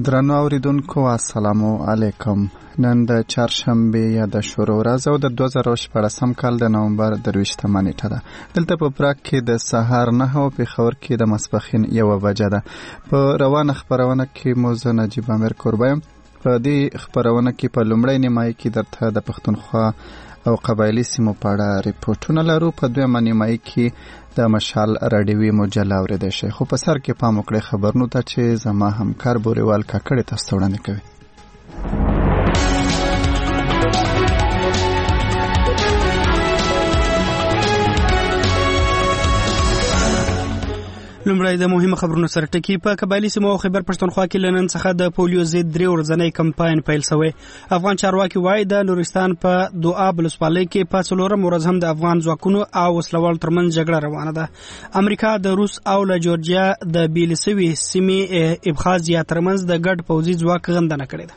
درنو اوریدونکو السلام علیکم. نن د چهارشنبه یا د شروع ورځ او د 2014 کال د نومبر 23 نیټه ده. دلته په پراګ کې د سهار 9 او په خبر کې د ماسپښین 1 بجه ده. په روانه خبرونه کې مو زه نجیب امیر کوربایم. په دې خبرونه کې په لومړی نیمایي کې درته د پښتونخوا او قبایلی سیمو په اړه ریپورتونه لرو. په دویمه نیمایي کې د مشال راډیوي مجله اوریدل شي. خو په سر کې پام وکړئ خبرونو ته چې زما همکار بوریوال کاکړ تاسو وړاندې کوي. لومړی د مهمه خبرونو سره ټکی. په قبایلی سیمو او خیبر پښتونخوا کې لنن څخه د پولیو ضد 3 ورځنی کمپاین پیل شوی. افغان چارواکي وایي د نورستان په دواب ولسوالۍ کې په څلورم ورځ هم د افغان ځواکونو او وسلوال ترمنځ جګړه روانه ده. امریکا د روس او له جورجیا د بیلسوي سیمې ابخازیا ترمنځ د ګډ پوځي ځواک غندنه کړې ده.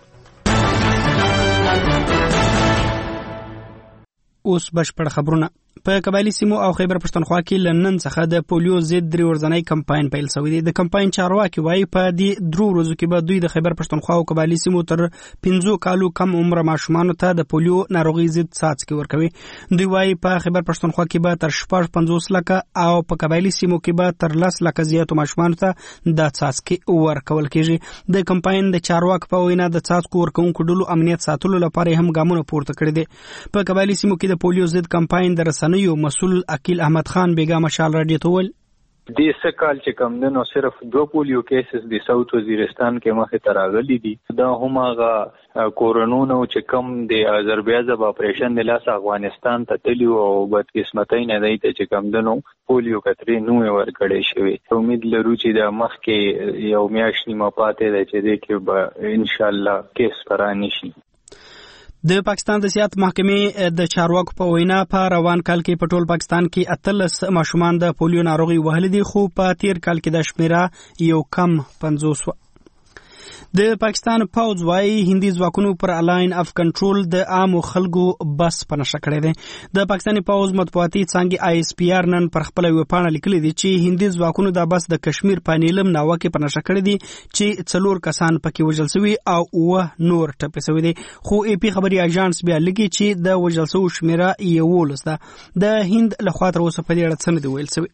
اوس بشپړ خبرونه. په قبایلی سیمو او خیبر پښتونخوا کې لنن څخه د پولیو ضد 3 ورځنی کمپاین پیل شوی دی. د کمپاین چارواکي وایي په دې 3 ورځو کې به دوی د خیبر پښتونخوا او قبایلی سیمو تر 15 کالو کم عمر ماشومان ته د پولیو ناروغي ضد څاڅکي ورکوي. دوی وایي په خیبر پښتونخوا کې به تر 50 لکه او په قبایلی سیمو کې به تر 10 لکه زیاتو ماشومان ته د څاڅکي ورکول کیږي. د کمپاین د چارواکي په وینا د څاڅکو ورکونکو ډلو امنیت ساتلو لپاره هم ګامونه پورته کړي دي. په قبایلی سیمو کې د پولیو ضد کمپاین د رسنیو مسؤل عقیل احمد خان بیگا مشال راډیو ته ویل دې سکهال چې کم دنو صرف 2 پولیو کیسز د ساوث وزیرستان کې مخه تراغلي دي. دا هم هغه کورونونو چې کم د آذربایجان اپریشن د لاس افغانستان ته تلیو او بد قسمتۍ نه دی چې کم دنو پولیو کترې نو ورکړې شوی. امید لرو چې د مخ کې یو میاشت نیمه پاتې ده چې دې کې به ان شاء الله کیس پرانی شي. د پاکستان د سیاحت محکمې د چارواکو په وینا په روان کال کې په ټول پاکستان کې 13 ماشومان د پولیو ناروغي وهلي دي، خو په تیر کال کې د شمیره یو کم 50. د پاکستان پوځ وايي هندي ځواکونو پر الاین اف کنټرول د عامو خلکو بس په نشه کړی دی. د پاکستاني پوځ مطبوعاتي څانګې آی اس پی آر نن پر خپل ویبپاڼه لیکلي دي چې هندي ځواکونو د بس د کشمیر په نیلم ناوه کې په نشه کړی دي چې 4 کسان پکې وژل شوي او 9 نور ټپي شوي دي. خو ای پی خبري اژانس بیا لیکي چې د وژل شوو شمیره 11 ده. د هند لخوا تر اوسه په دې اړه څه نه دی ویل شوی.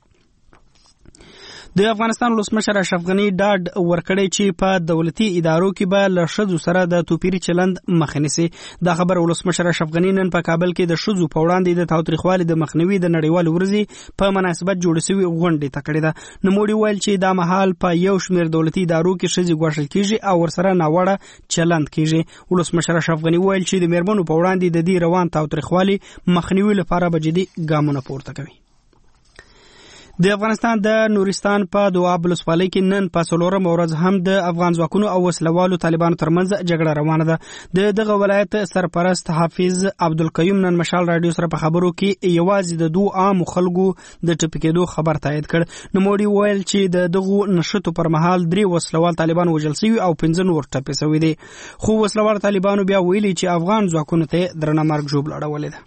د افغانستان ولسمشر اشرف غنی ډاډ ورکړی چې په دولتي ادارو کې به له ښځو سره د توپیري چلند مخه نیسي. دا خبر ولسمشر اشرف غنی نن په کابل کې د ښځو په وړاندې د تاوتریخوالي د مخنیوي د نړیوال ورځې په مناسبت جوړ شوی غونډې ته کړې ده. نوموړي ویل چې دا مهال په یو شمېر دولتي ادارو کې ښځې ګواښل کیږي او ورسره ناوړه چلند کیږي. ولسمشر اشرف غنی ویل چې د میرمنو په وړاندې د دې روان تاوتریخوالي مخنیوي لپاره به جدي ګامونه پورته کوي. د افغانستان د نورستان په دواب ولسوالۍ کې نن په څلورم ورځ هم د افغان ځواکونو او وسلوالو طالبانو ترمنځ جګړه روانه ده. دغه ولایت سرپرست حافظ عبدالقیوم نن مشال راډیو سره په خبرو کې یوازې د 2 عام خلکو د ټپي کېدو خبر تایید کړ. نوموړي ویل چې دغه نشټو پر مهال 3 وسلوال طالبان وژل شوي او 15 نور ټپي شوي دي. خو وسلوال طالبانو بیا ویلي چې افغان ځواکونو ته درنه مرګ ژوبل اړولې ده.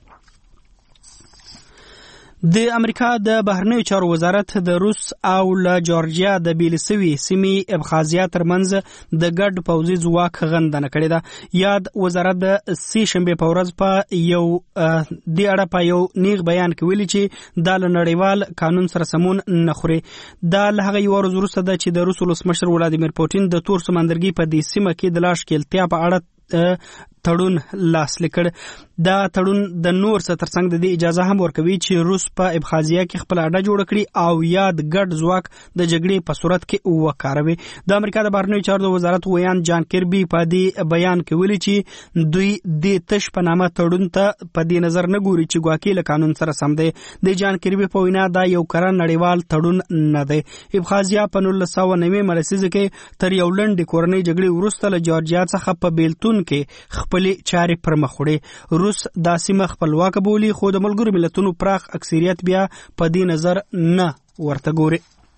د امریکا د بهرنیو چارو وزارت د روس او له جورجیا د بیلسوي سیمې ابخازیا ترمنځ د ګډ پوځي ځواک غندنه کړې ده. یاد وزارت د سې شنبې په ورځ په یو د اړه په یو نیغ بیان کې ویلي چې دا له نړیوال قانون سره سمون نه خوري. دا له هغه یو ورځ وروسته ده چې د روس ولسمشر ولادیمیر پوتین د تور سمندرګي په دې سیمه کې د لا ښکېلتیا په اړه تړون لاسلیک کړ. دا تړون د نور څه ترڅنګ د دې اجازه هم ورکوي چې روس په ابخازیا کې خپل اډه جوړ کړي او یاد ګډ ځواک د جګړې په صورت کې وکاروي. د امریکا د بهرنیو چارو وزارت ویان جان کربي په دې بیان کې ویلي چې دوی د تش په نامه تړون ته په دې نظر نه ګوري چې ګواکې له قانون سره سم دی. د جان کربي په وینا دا یو کره نړیوال تړون نه دی. ابخازیا په 1990 لسیزه کې تر یو لنډې کورنۍ جګړې وروسته له جورجیا څخه په بیلتون کې خپلې چارې پر مخ وړې. روس دا سیمه خپلواک بولي، خو د ملګرو ملتونو پراخ اکثریت بیا په دې نظر نه ورته ګوري.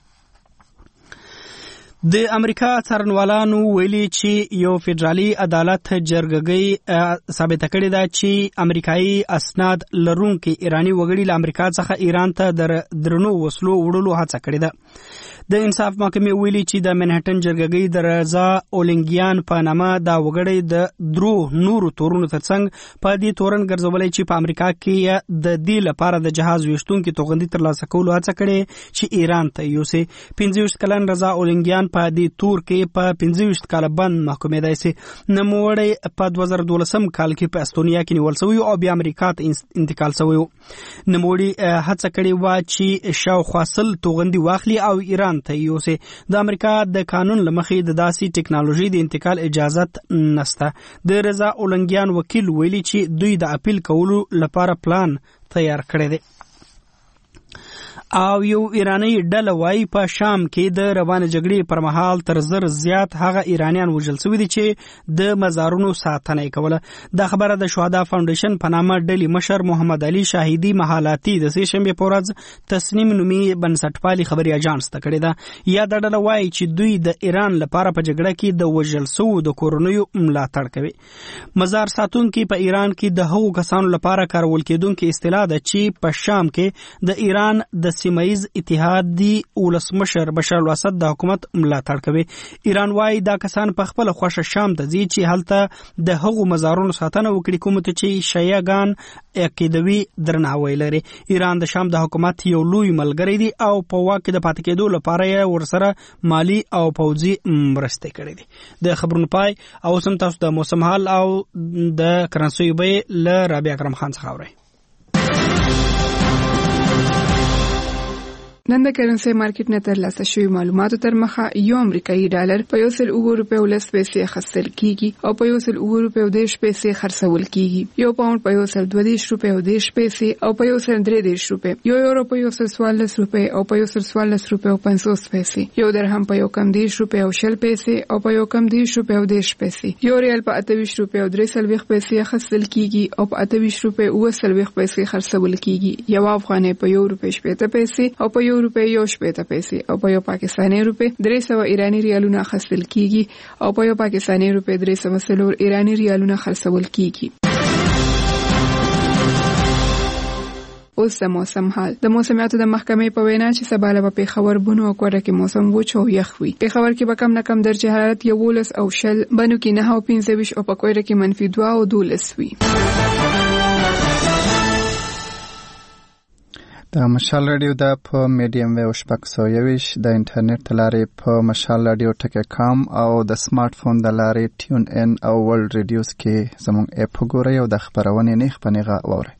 د امریکا څارنوالانو ویلي چې یو فدرالي عدالت جرګګۍ ثابته کړې ده چې امریکایي اسناد لرونکي ایرانی وګړي له امریکا څخه ایران ته درنو وسلو وړلو هڅه کړې ده. د انصاف محکمې ویلي چې د منهټن جرګې د رضا اولنګیان په نامه دا وګړی د درو نورو تورونو ترڅنګ په دې تورن ګرځولای چې په امریکا کې د دې لپاره د جهاز ویشتونکو توغندي ترلاسه کولو هڅه کړې چې ایران ته یوسي. 25 کلن رضا اولنګیان په دې تور کې په 25 کال بند محکومېدای سي. نوموړی په 2012 کال کې په استونیا کې نیول شوی او بیا امریکا ته انتقال شوی. نوموړی هڅه کړې و چې شاوخوا 100 توغندي واخلي او ایران ته یوسي. د امریکا د قانون لمخې د داسې ټکنالوژي د انتقال اجازت نشته. د رضا اولنګیان وکیل ویلي چې دوی د اپیل کولو لپاره پلان تیار کړی دی. او یو ایرانی ډله وایي په شام کې د روانه جګړې پر مهال تر 1000 زیات هغه ایرانیان وژل شوي دي چې د مزارونو ساتنه کوله. دا خبره د شهدا فاونډیشن په نامه ډلې مشر محمد علي شاهدي محالاتی د سې شنبې په ورځ تسنیم نومي بنسټپالي خبري اژانس ته کړې ده. یا د ډله وایي چې دوی د ایران لپاره په جګړه کې د وژل شوو د کورنیو ملاتړ کوي. مزار ساتونکي په ایران کې د هغو کسانو لپاره کارول کېدونکې اصطلاح ده چې په شام کې د ایران د سیمایي اتحادي ولسمشر بشار الاسد د حکومت ملاتړ کوي. ایران وايي دا کسان په خپل خوښه شام ته ځي چې هلته د هغو مزارونو ساتنه وکړي کوم ته چې شیعاګان عقیدوي درناوی لري. ایران د شام د حکومت یو لوی ملګری دی او په واک د پاتې کېدو لپاره یې ورسره مالی او پوځي مرستې کړې دي. د خبرونو پای او سم تاسو د موسم حال او د کرنسي بیې له رابعه اکرم خان څخه اورئ. نن د کرنسي مارکیټ نه ترلاسه شوی معلوماتو تر مخه یو امریکایي ډالر په 1.9 روپیو لس پیسې خرڅل کیږي او په 1.9 روپیو 10 پیسې خرڅول کیږي. یو پاوند په 1.2 روپیو 10 پیسې او په 1.3 روپیو. یو یورو په 1.14 روپیو او په 1.14 روپیو 50 پیسې. یو درهم په 1.10 روپیو 10 پیسې او په 1.10 روپیو 10 پیسې. یو ریال په 28 روپیو 3 پیسې خرڅل کیږي او په 28 روپیو 9 پیسې خرڅول کیږي. یو افغانۍ په 1 روپیو 70 پیسې او په 1 روپیو 70 پیسې او په یو پاکستاني روپی 300 ایرانی ریالونه خرڅل کیږي او په یو پاکستاني روپی 300 ایرانی ریالونه خرڅول کیږي. اوس د موسم حال. د موسمیاتو د محکمې په وینا چې سبا له پیښور بونو او کوټه کې موسم وچ او یخ وي. پیښور کې به کم نه کم درجه حرارت 11 او 10، بنو کې 9 او 15 او په کوټه کې -2 او 12 وي. د مشال رادیو د په میډیم ویو 621 د انټرنیټ لارې په مشال رادیو ټک.com او د سمارټ فون د لارې ټیون ان او ورلد ریډیوز کې زموږ اپ وګورئ او د خبرونې نه خپنیغه واورئ.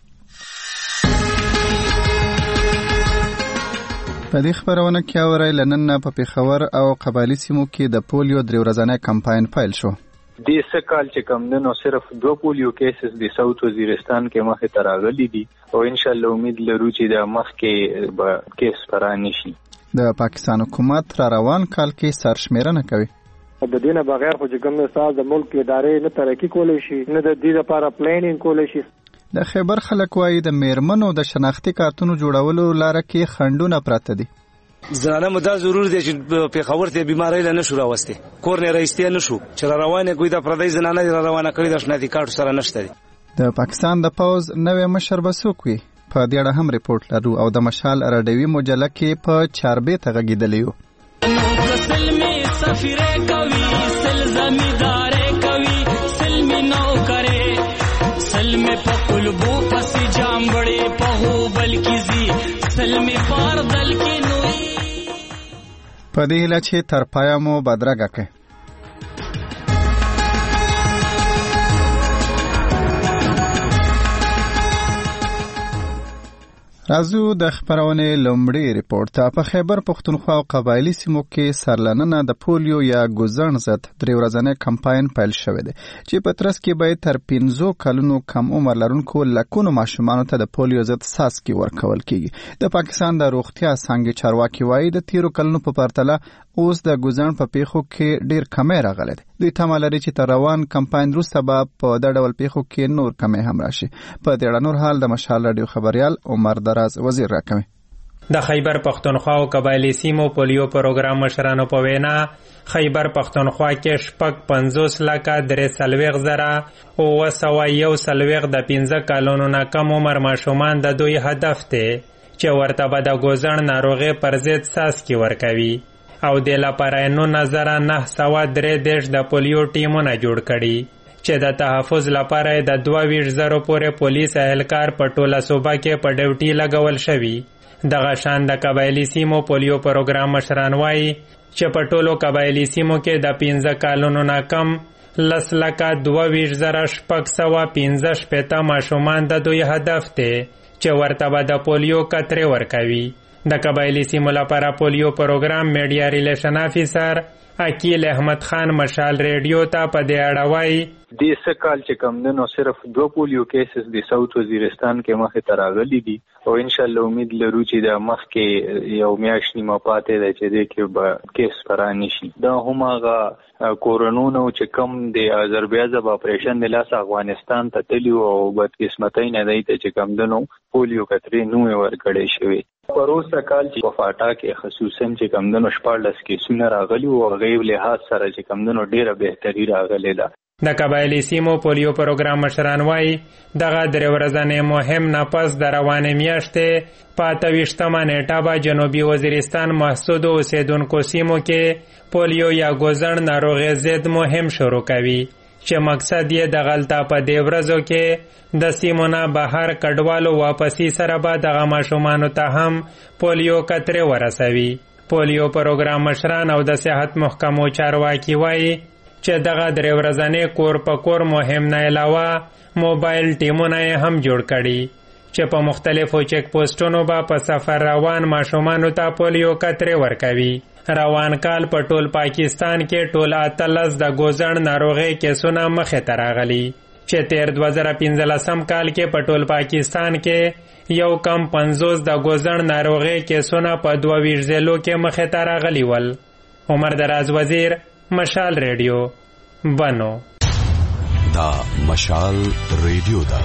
په دې خبرونه کې اورئ لنن په پیښور او قبایلی سیمو کې د پولیو 3 ورځنی کمپاین پیل شو. د سکال چې کم دنو صرف 2 پولیو کیسز د ساوث وزیرستان کې مخه تراغلي دي او ان شاء الله امید لرو چې د مخ کې به کیس پرانی شي. د پاکستان حکومت را روان کال کې سرشمیرنه کوي. د دینه بغیر خو چې کوم مثال د ملک ادارې نه ترقی کولای شي نه د دې لپاره پلانینګ کولای شي. د خیبر خلک وایي د میرمنو د شناختی کارتونو جوړولو لاره کې خنډونه پراته دي. زنانه مو دا ضرور دی چې پیښور ته بیماری له نشو راوستي، کور نه راځي نه شو چې روانه کوي د پردی زنانه روانه کړی د شناختی کارت سره نشته دي. د پاکستان د پوز نوې مشر بسوک وي په دې اړه هم ریپورت لرو او د مشال راډیوي مجله کې په چاربې ته غږیدلی یو. سلمی سفیره کوي سلزمیدارې کوي سلمی نو کرے سلمی په قلبو پس جامبړې په هو بلکې زی سلمی پاردل کې نو په دې هیله چې تر پایه مو بدرګه کړئ. راځو د خبرونې لومړی ریپورت ته. په خیبر پښتونخوا او قبایلی سیمو کې سرلننه د پولیو یا ګوزن ضد 3 ورځنی کمپاین پیل شوی دی چې په ترڅ کې به تر 15 کلونو کم عمر لرونکو لکونو ماشومانو ته د پولیو ضد څاڅکي ورکول کیږي. د پاکستان د روغتیا څانګې چارواکي وایي د 13 کلونو په پرتله اوس د ګوزن په پیښو کې ډیر کمی راغلی دی. دوی تمه لري چې تر روان کمپاین وروسته به په دا ډول پیښو کې نور کمی هم راشي. په دې اړه نور حال د مشال راډیو خبريال عمر دراز وزیر راکوي. د خیبر پښتونخوا او قبایلی سیمو پولیو پروګرام مشرانو په وینا خیبر پښتونخوا کې 50 لکه 3,000 او 101 د 15 کلونو نه کم عمر ماشومان د دوی هدف دی چې ورته به د ګوزڼ ناروغۍ پر ضد څاڅکي ورکوي او د لپاره 9,933 د پولیو ټیمونه جوړ کړي چې د تحفظ لپاره د 22,000 پورې پولیس اهلکار په ټوله صوبه کې په ډیوټي لګول شوي. دغه شان د قبایلي سیمو پولیو پروګرام مشران وایي چې په ټولو قبایلي سیمو کې د 15 کالونو نه کم 10,22,615 ماشومان د دوی هدف دی چې ورته به د پولیو قطرې ورکوي. د قبایلي سیمو لپاره پولیو پروګرام میډیا ریلیشن افیسر عقیل احمد خان مشال ریډیو ته په دې اړه وایي د سکال چې کم دنو صرف 2 پولیو کیسز د ساوث وزیرستان کې مخه تراغلي دي او ان شاء الله امید لرو چې د مخ کې یو میاشت نیمه پاتې ده چې د کې به کیس فرانی شي. دا همغه کورونونو چې کم د آذربایجان اپریشن د لاس افغانستان ته تلیو او بد قسمتۍ نه دی چې کم دنو پولیو کترې نوې ورکړې شوې. پروسه کال چې په فاټا کې خصوصا چې کم دنو 14 کیسونه راغلي او غیب لحاظ سره چې کم دنو ډیره بهتري راغلي ده. د قبایلي سیمو پولیو پروګرام مشران وایي دغه 3 ورځې مهم نه پس د روانې میاشتې په 28مه نیټه به جنوبي وزیرستان محسودو اوسیدونکو سیمو کې پولیو یا ګوزڼ ناروغۍ ضد مهم شروع کوي چې مقصد یې د غلطه په دې ورځو کې د سیمو نه بهر کډوالو واپسی سره به دغه ماشومانو ته هم پولیو قطرې ورسوي. پولیو پروګرام مشران او د صحت محکمو چارواکي وایي چې دغه 3 ورځې کور په کور مهم نه علاوه موبایل ټیمونه هم جوړ کړي چې په مختلفو چیک پوسټونو به په سفر روان ماشومانو ته پولیو قطرې ورکوي. روان کال په ټول پاکستان کې ټول 13 د ګوزڼ ناروغۍ کیسونه مخې ته راغلي چې تیر 2015 کال کې په ټول پاکستان کې یو کم 50 د ګوزڼ ناروغۍ کیسونه په 22 ضلعو کې مخې ته راغلي ول. عمر دراز وزیر، مشال ریډیو، بنو. دا مشال ریډیو دا.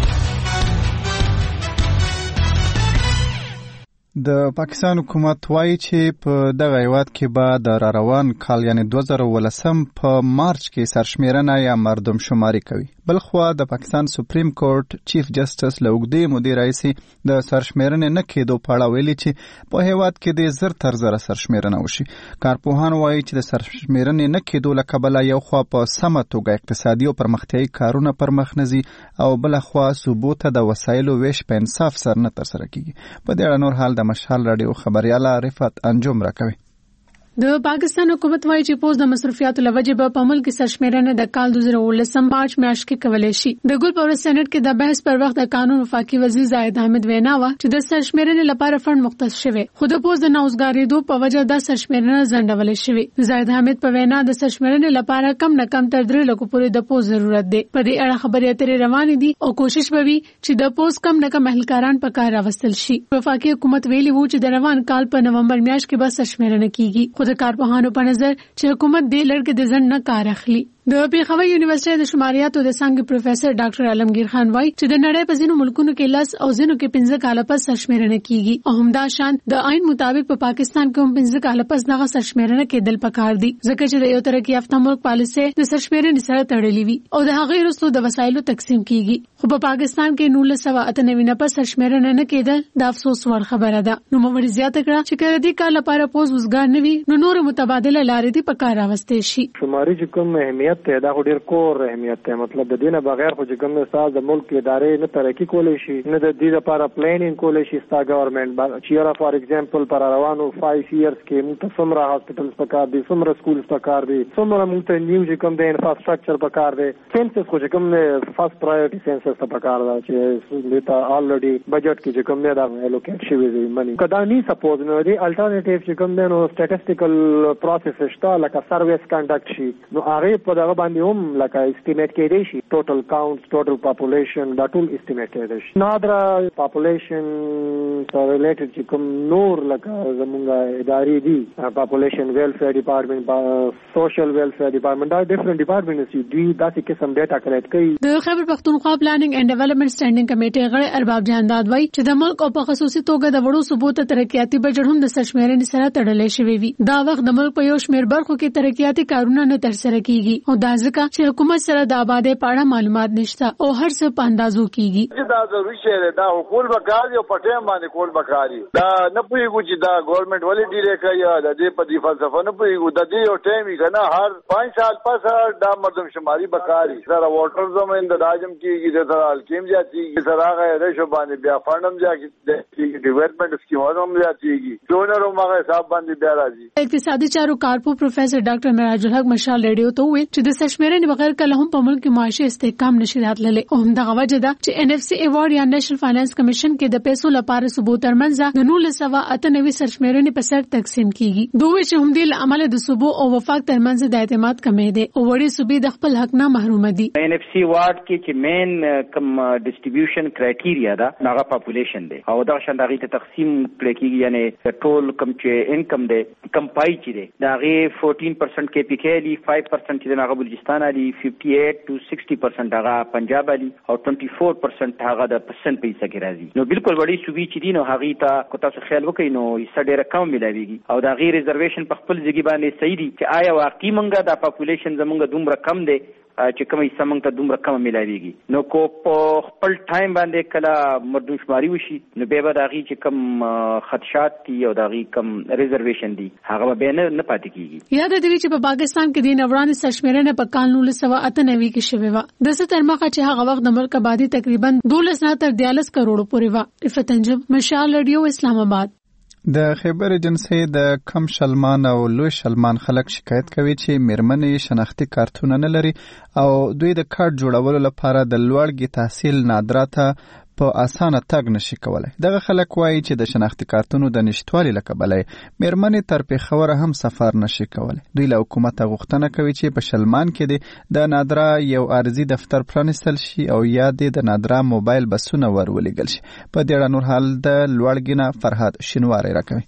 د پاکستان حکومت وایي چې په دغه هیواد کې به د روان کال یعنی 2019 په مارچ کې سرشمیرنه یا مردم شماري کوي. بلخوا د پاکستان سپریم کورټ چیف جسټس له اوږدې مودې راهیسې د سرشمیرنې نه کېدو په اړه ویلي چې په هیواد کې د زر تر زره سرشمیرنه وشي. کارپوهان وایي چې د سرشمیرنې نه کېدو له کبله یو خوا په سمه توګه اقتصادي او پرمختیایي کارونه پر مخ نه ځي او بله خوا صوبو ته د وسایلو ویش په انصاف سره نه ترسره کیږي. په دې اړه نور حال د مشال راډیو خبرياله رفعت انجم راکوي. د پاکستان حکومت وایي چې پوز د مصرفیاتو لوجه به په ملک سرشمیرنه د کال 2019 مارچ میاشت کې کولای شي. د ګل پاور سېنات کې د بحث پر وخت د قانون وفاقي وزیر زاهد حامد وینا و چې د سرشمیرنې لپاره فند مختص شوی خو د پوز د نوزګاریدو په وجه د سرشمیرنه ځنډول شوی. زاهد حامد په وینا د سرشمیرنې لپاره کم نه کم تر 3 لک پورې د پوز ضرورت دی. په دې اړه خبرې اترې روانې دي او کوشش به وي چې د پوز کم نه کم اهلکاران په کار راوستل شي. وفاقي حکومت ویلي وو چې د روان کال په نومبر میاشت کې به سرشمیرنه کیږي خو د کارپوهانو په نظر چې حکومت دې لړ کې د ځن نه کار اخلي. د پیښور یونیورسيټي د شماریاتو د څنګه پروفیسور ډاکټر عالمگیر خان وایي چې د نړۍ په ځینو ملکونو کې 10 او ځینو کې 15 کال پس سرشمیرنه کیږي او همدا شان د آئین مطابق په پاکستان کې هم 15 کال پس دغه سرشمیرنه کېدل پکار دي ځکه چې د یو ترقی یافته ملک پالیسي د سرشمیرنې سره تړلې وي او د هغې وروسته د وسایلو تقسیم کیږي. خو په پاکستان کې 1998 پس سرشمیرنه نه کېدل د افسوس وړ خبره ده. نو موري زیاته کړه چې کله دې کال لپاره پوز وزګار نه وي نو نور متبادله لارې دي پکار راوستي شي. شماري چې کوم اهمیت ته دا ډېر کور اهمیت ته مطلب د دینه بغیر خو چې کوم استاد د ملک ادارې نه ترقی کولای شي نه د دې لپاره پلانینګ کولای شي ستا ګورنمنت چې فار ایگزامپل پر روانو 5 ایئرز کې موږ څومره هاسپټلز پکار دي څومره سکولز پکار دي څومره موږ ته نیو چې کوم د انفراستراکچر پکار دي سنسس خو چې کوم فرست پرایورټي سنسس ته پکار ده چې دتا الریډي بجټ کې چې کوم نه دا الوکیټ شوی دی منی کدا نی سپوز نو دی الټرنیټیو چې کوم نو سټټیسټیکل پروسس شته لکه سرویس کنډکټ شي نو هغه په دغه باندې هم لکه استیمیټ کېدی شي ټوټل کاونټ ټوټل پاپولیشن دا ټول استیمیټ کېدی شي نادر پاپولیشن سره ریلیټډ چې کوم نور لکه زمونږه ادارې دي پاپولیشن ویلفیر ډپارټمنټ سوشل ویلفیر ډپارټمنټ دا ډیفرنٹ ډپارټمنټس دي داسې قسم ډیټا کلیکټ کوي. د خیبر پختونخوا پلانینګ اینڈ ډیولپمنٹ سټینډینګ کمیټې غړي ارباب جان داد وایي چې د ملک او په خصوصي توګه د وړو صوبو ته ترقیاتي بجټ هم د سرشمیرنې سره تړلې شوی وي. دا وخت د ملک په یو شمېر برخو کې ترقیاتي کارونه نه ترسره کیږي او دا ځکه چې حکومت سره د آبادی په اړه معلومات نشته او هر څه په اندازو کیږي. دا ضروري شی دی، دا حکومت وکړي او په ټیم باندې کول وکړي. دا نه پوهیږي چې دا ګورنمنت ولې ډیره کوي، د دې په دې فلسفه نه پوهیږي. د دې یو ټیم یې کنه هر 5 سال پس دا مردم شماري وکړي. سره واټر زمين د راجم کیږي، د الکیم جاتیږي، سره هغه ریشو باندې بیا فندم جاکي ډیولپمنٹ اسکیمونو جاتیږي، ډونر هغه حساب باندې بیا راځي. اقتصادي چارو کارپو پروفیسر ډاکټر معراج الحق مشال ریډیو ته وویل چې د سشمیرنې بغیر کله هم په ملک کې معاشي استحکام نشي راتللی او همدغه وجه ده چې NFC ایوارډ یا نېشنل فاینانس کمیشن کې د پیسو لپاره صوبو ترمنځ د 1998 سشمیرنې په سر تقسیم کیږي. دوی چې هم د عمل د صوبو او وفاق ترمنځ د اعتماد کمې ده او وړي صوبې د خپل حق نه محروم دي. NFC ایوارډ کې چې مین کم ډیسټریبیوشن کرایټیریا ده هغه پاپولیشن دی او دا شانداري ته تقسیم کړي، یعنی ټول کم چې انکم دی کم پای چې دی دا غي 14% کې پی کې دی، 5% چې هغه بلوچستان علي، 58 to 60% هغه پنجاب علي او 24% هغه د پرسنټ پیسې کې راځي. نو بالکل وړي صوبې چې دي نو هغه ته کو تاسو خیال وکړئ نو یې ډېر کم ملایويږي او دا غي ریزرویشن په خپل ځای باندې صحیح دي چې آیا واقعي منګه دا پاپولیشن زمونږ دومره کم دی چې کومه سمنګ ته دومره کم ملایويږي. نو کو په خپل ټایم باندې کله مردمشماري وشي نو به به داغي چې کم خدشات دي او داغي کم ریزرویشن دي هغه به نه پاتې کیږي. یاد دې چې په پاکستان کې د نوړان سشمیرنه په کال 1998 کې شوې و. د څه تر مخه چې هغه وخت د ملک آبادی تقریبا 12 تر 42 کروڑ پورې و. فتنجب مشال ریډیو اسلام آباد. د خیبر ایجنسی د کم شلمان او لوی شلمان خلک شکایت کوي چې میرمنې شناختی کارتونه نه لري او دوی د کارت جوړولو لپاره د لوړګي تحصیل نادره ته په اسانه تګ نشي کولای. دغه خلک وایي چې د شناختی کارتونو د نشټوالي له کبله میرمنې تر پیښور هم سفر نشي کولای. دوی له حکومت غوښتنه کوي چې په شلمان کې د نادره یو ارزي دفتر پرانیستل شي او یا د نادره موبایل بسونه ورولېږل شي. په دې اړه نور حال د لوړګینه فرهاد شینواری راکوي.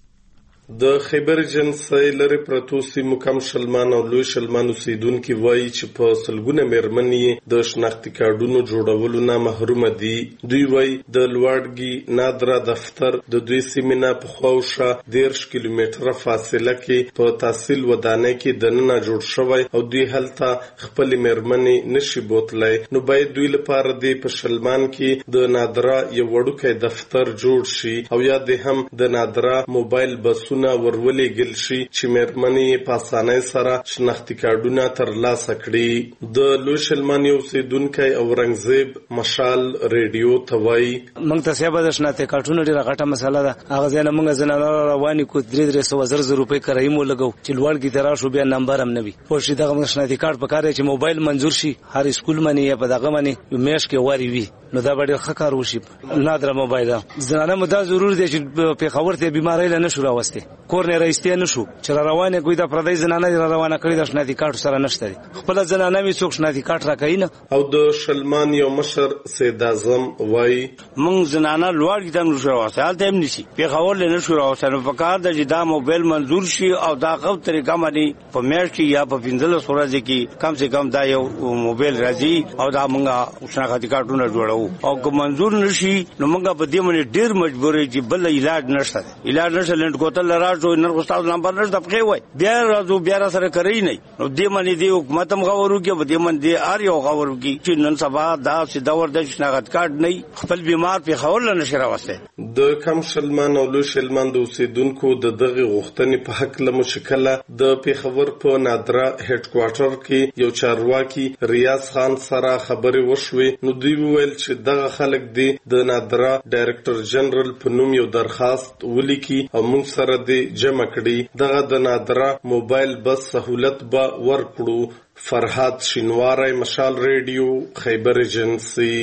د خیبر ایجنسی لري پرتو سیمو کم شلمان او لوی شلمان اوسیدونکي وایي چې په سلګونه میرمنې د شناختی کارډونو جوړولو نه محروم دي. دوی وایي د لوړګي نادره دفتر د دوی سیمه په خوښه 10 کیلومتره فاصله کې په تحصیل ودانۍ کې دننه جوړ شوی او دوی هلته خپل میرمنې نشي بوتلای. نو باید دوی لپاره د په شلمان کې د نادره یو وړوکی دفتر جوړ شي او یا د هم د نادره موبایل بسونه ورولېږل شي چې میرمنې په اسانۍ سره شناختی کارډونه ترلاسه کړي. د لوی شلمان یو اوسیدونکی اورنګزیب مشال ریډیو ته وایي موږ ته سبا د شناختی کارډونو ډېره غټه مسله ده. هغه ځای نه موږ زنانه روانې کو 300 روپۍ کرایي مو لګو چې لوړګي ته راشو بیا نمبر هم نه وي. خو چې دغه شناختی کارډ په کار چې موبایل منظور شي هر سکول باندې یا په دغه باندې میش کې واري وي نو دا به ډېر ښه کار وشي. نادره موبایل زنانه مو دا ضرور دی چې پیښور ته بیماری له نشو راوستي کور نه راځي نه شو چې روانه کوي دا پردي زنانه روانه کړی د شناختی کارت سره نشته دي. خپل زنانه می څوک شناختی کارت راکړي نه. او د شلمان یو مشر سید اعظم وایي مونږ زنانه لوړ دم نشو راوستل ته هم نشي پیښور له نشو راوستل په کار د جدا موبایل منظور شي او دا خو طریقه باندې په میاشتي یا په 15 ورځې کې کم سے کم دا یو موبایل راځي او دا مونږه شناختی کارتونه جوړو او که منظور نشي نو مونږه په دې باندې ډیر مجبورې چې بل علاج نشته. علاج نشته لند کوتل راځو نن استاد نمبر نشته پخې وای بیا راځو بیا سره کوي نه نو دې باندې دی حکومت هم غوړو کې په دې باندې ار یو غوړو کې چې نن سبا دا سیده ورده شناخت کارت نه خپل بیمار په خول نه نشي راوسته. د کم شلمان او لوی شلمان د اوسیدونکو د دغه غوښتنې په حق له مشکله د پیښور په نادره هډ کوارټر کې یو چارواکي ریاض خان سره خبرې وشوې. نو دوی وویل چې دغه خلک دی د نادره ډایرکټر جنرال په نوم یو درخواست ولیکي او موږ سره دی جمع کړي. دغه د نادره موبایل بس سہولت به ورکړو. فرهاد شینواری مشال ریډیو خیبر ایجنسی.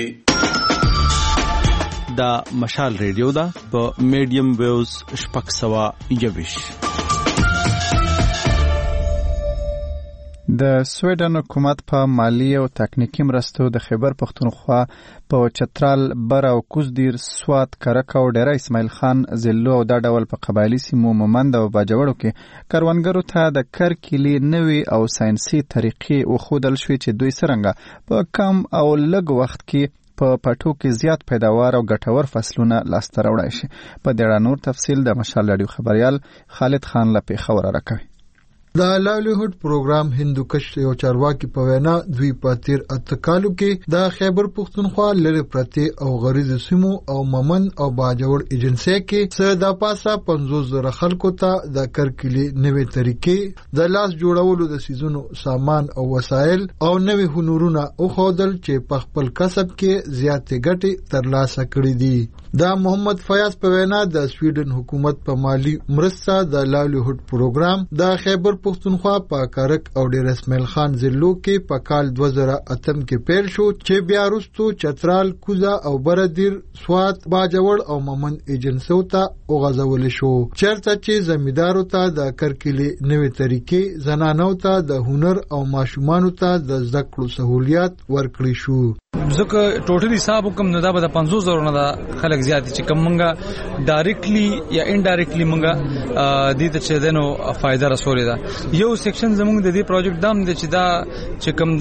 دا مشال ریډیو دا په میډیم ویوز 621. د سویډن حکومت په مالی او تکنیکی مرستو د خیبر پښتونخوا په چترال بر او کوزدیر سوات کرک او ډیره اسماعیل خان زلو او دا ډول په قبایلی سیمو مومند او باجوړو کې کاروانګرو ته د کرکلی نوي او ساينسي طریقې وښودل شوې چې دوی څنګه په کم او لږ وخت کې په پټو کې زیات پیداوار او ګټور فصلونه لاسته راوړای شي. په دې اړه نور تفصیل د مشال رادیو خبريال خالد خان له پیښور راکوي. د لایولیهود پروګرام هندوکش یو چارواکي په وینا دوی په تیر اتکالو کې د خیبر پختونخوا لري پرتی او غریزو سیمو او ممن او باجوړ ایجنسی کې څه د پاسه 50,000 خلکو ته د کرکلي نوې طریقې د لاس جوړولو د سيزونو سامان او وسایل او نوې هنرونه او خودل چې په خپل کسب کې زیاتې ګټې ترلاسه کړې دي د محمد فیاض په وینا د سویډن حکومت په مالی مرسته د لایولیهود پروګرام د خیبر پختونخوا په کارک او ډیر اسماعیل خان ضلعو کې په کال 2008 کې پیل شو چې بیا وروسته چترال، کوزه او بردیر، سوات، باجوړ او ممن ایجنسیو ته وغځول شو چېرته چې زمیندارو ته د کرکلي نوې طریقې، زنانو ته د هنر او ماشومانو ته د زده کړو سہولیات ورکړي شو. ځکه ټوټلی حساب کوم نه دا به 50,000 نه دا خلک زیات چې کوم منګه ډایرکټلی یا انډایرکټلی منګه دې ته چې دنو فائدہ رسولې ده. یو سیکشن زموږ د دې پروجیکټ دام د چې دا چې کوم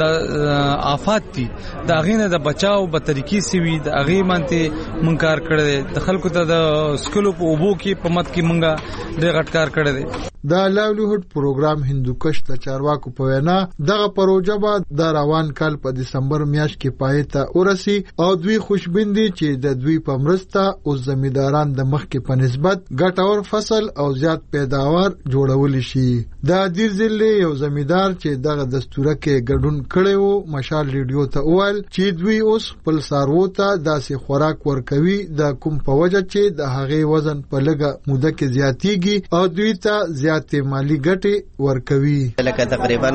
د آفات دي دا غینه د بچاو په طریقې سوي د اغه مانته مونږ کار کړی د خلکو ته د سکولو په اوبو کې په مت کې مونږه د غټ کار کړی دی. د لایولیهود پروګرام هندوکش ته چارواکو په وینا دغه پروژه به د روان کال په دسمبر میاشت کې پای ته ورسي او دوی خوشبین دي چې د دوی په مرسته او زمینداران د مخ کې په نسبت ګټور فصل او زیات پیداوار جوړول شي. د دیر ضلع یو زمیندار چې دغه دستوره کې ګډون کړي وو مشال ریډیو ته وویل چې دوی اوس خپل څاروو ته داسې خوراک ورکوي د کوم په وجه چې د هغې وزن په لږه موده کې زیاتیږي او دوی ته زیاتې مالی ګټې ورکوي. لکه تقریبا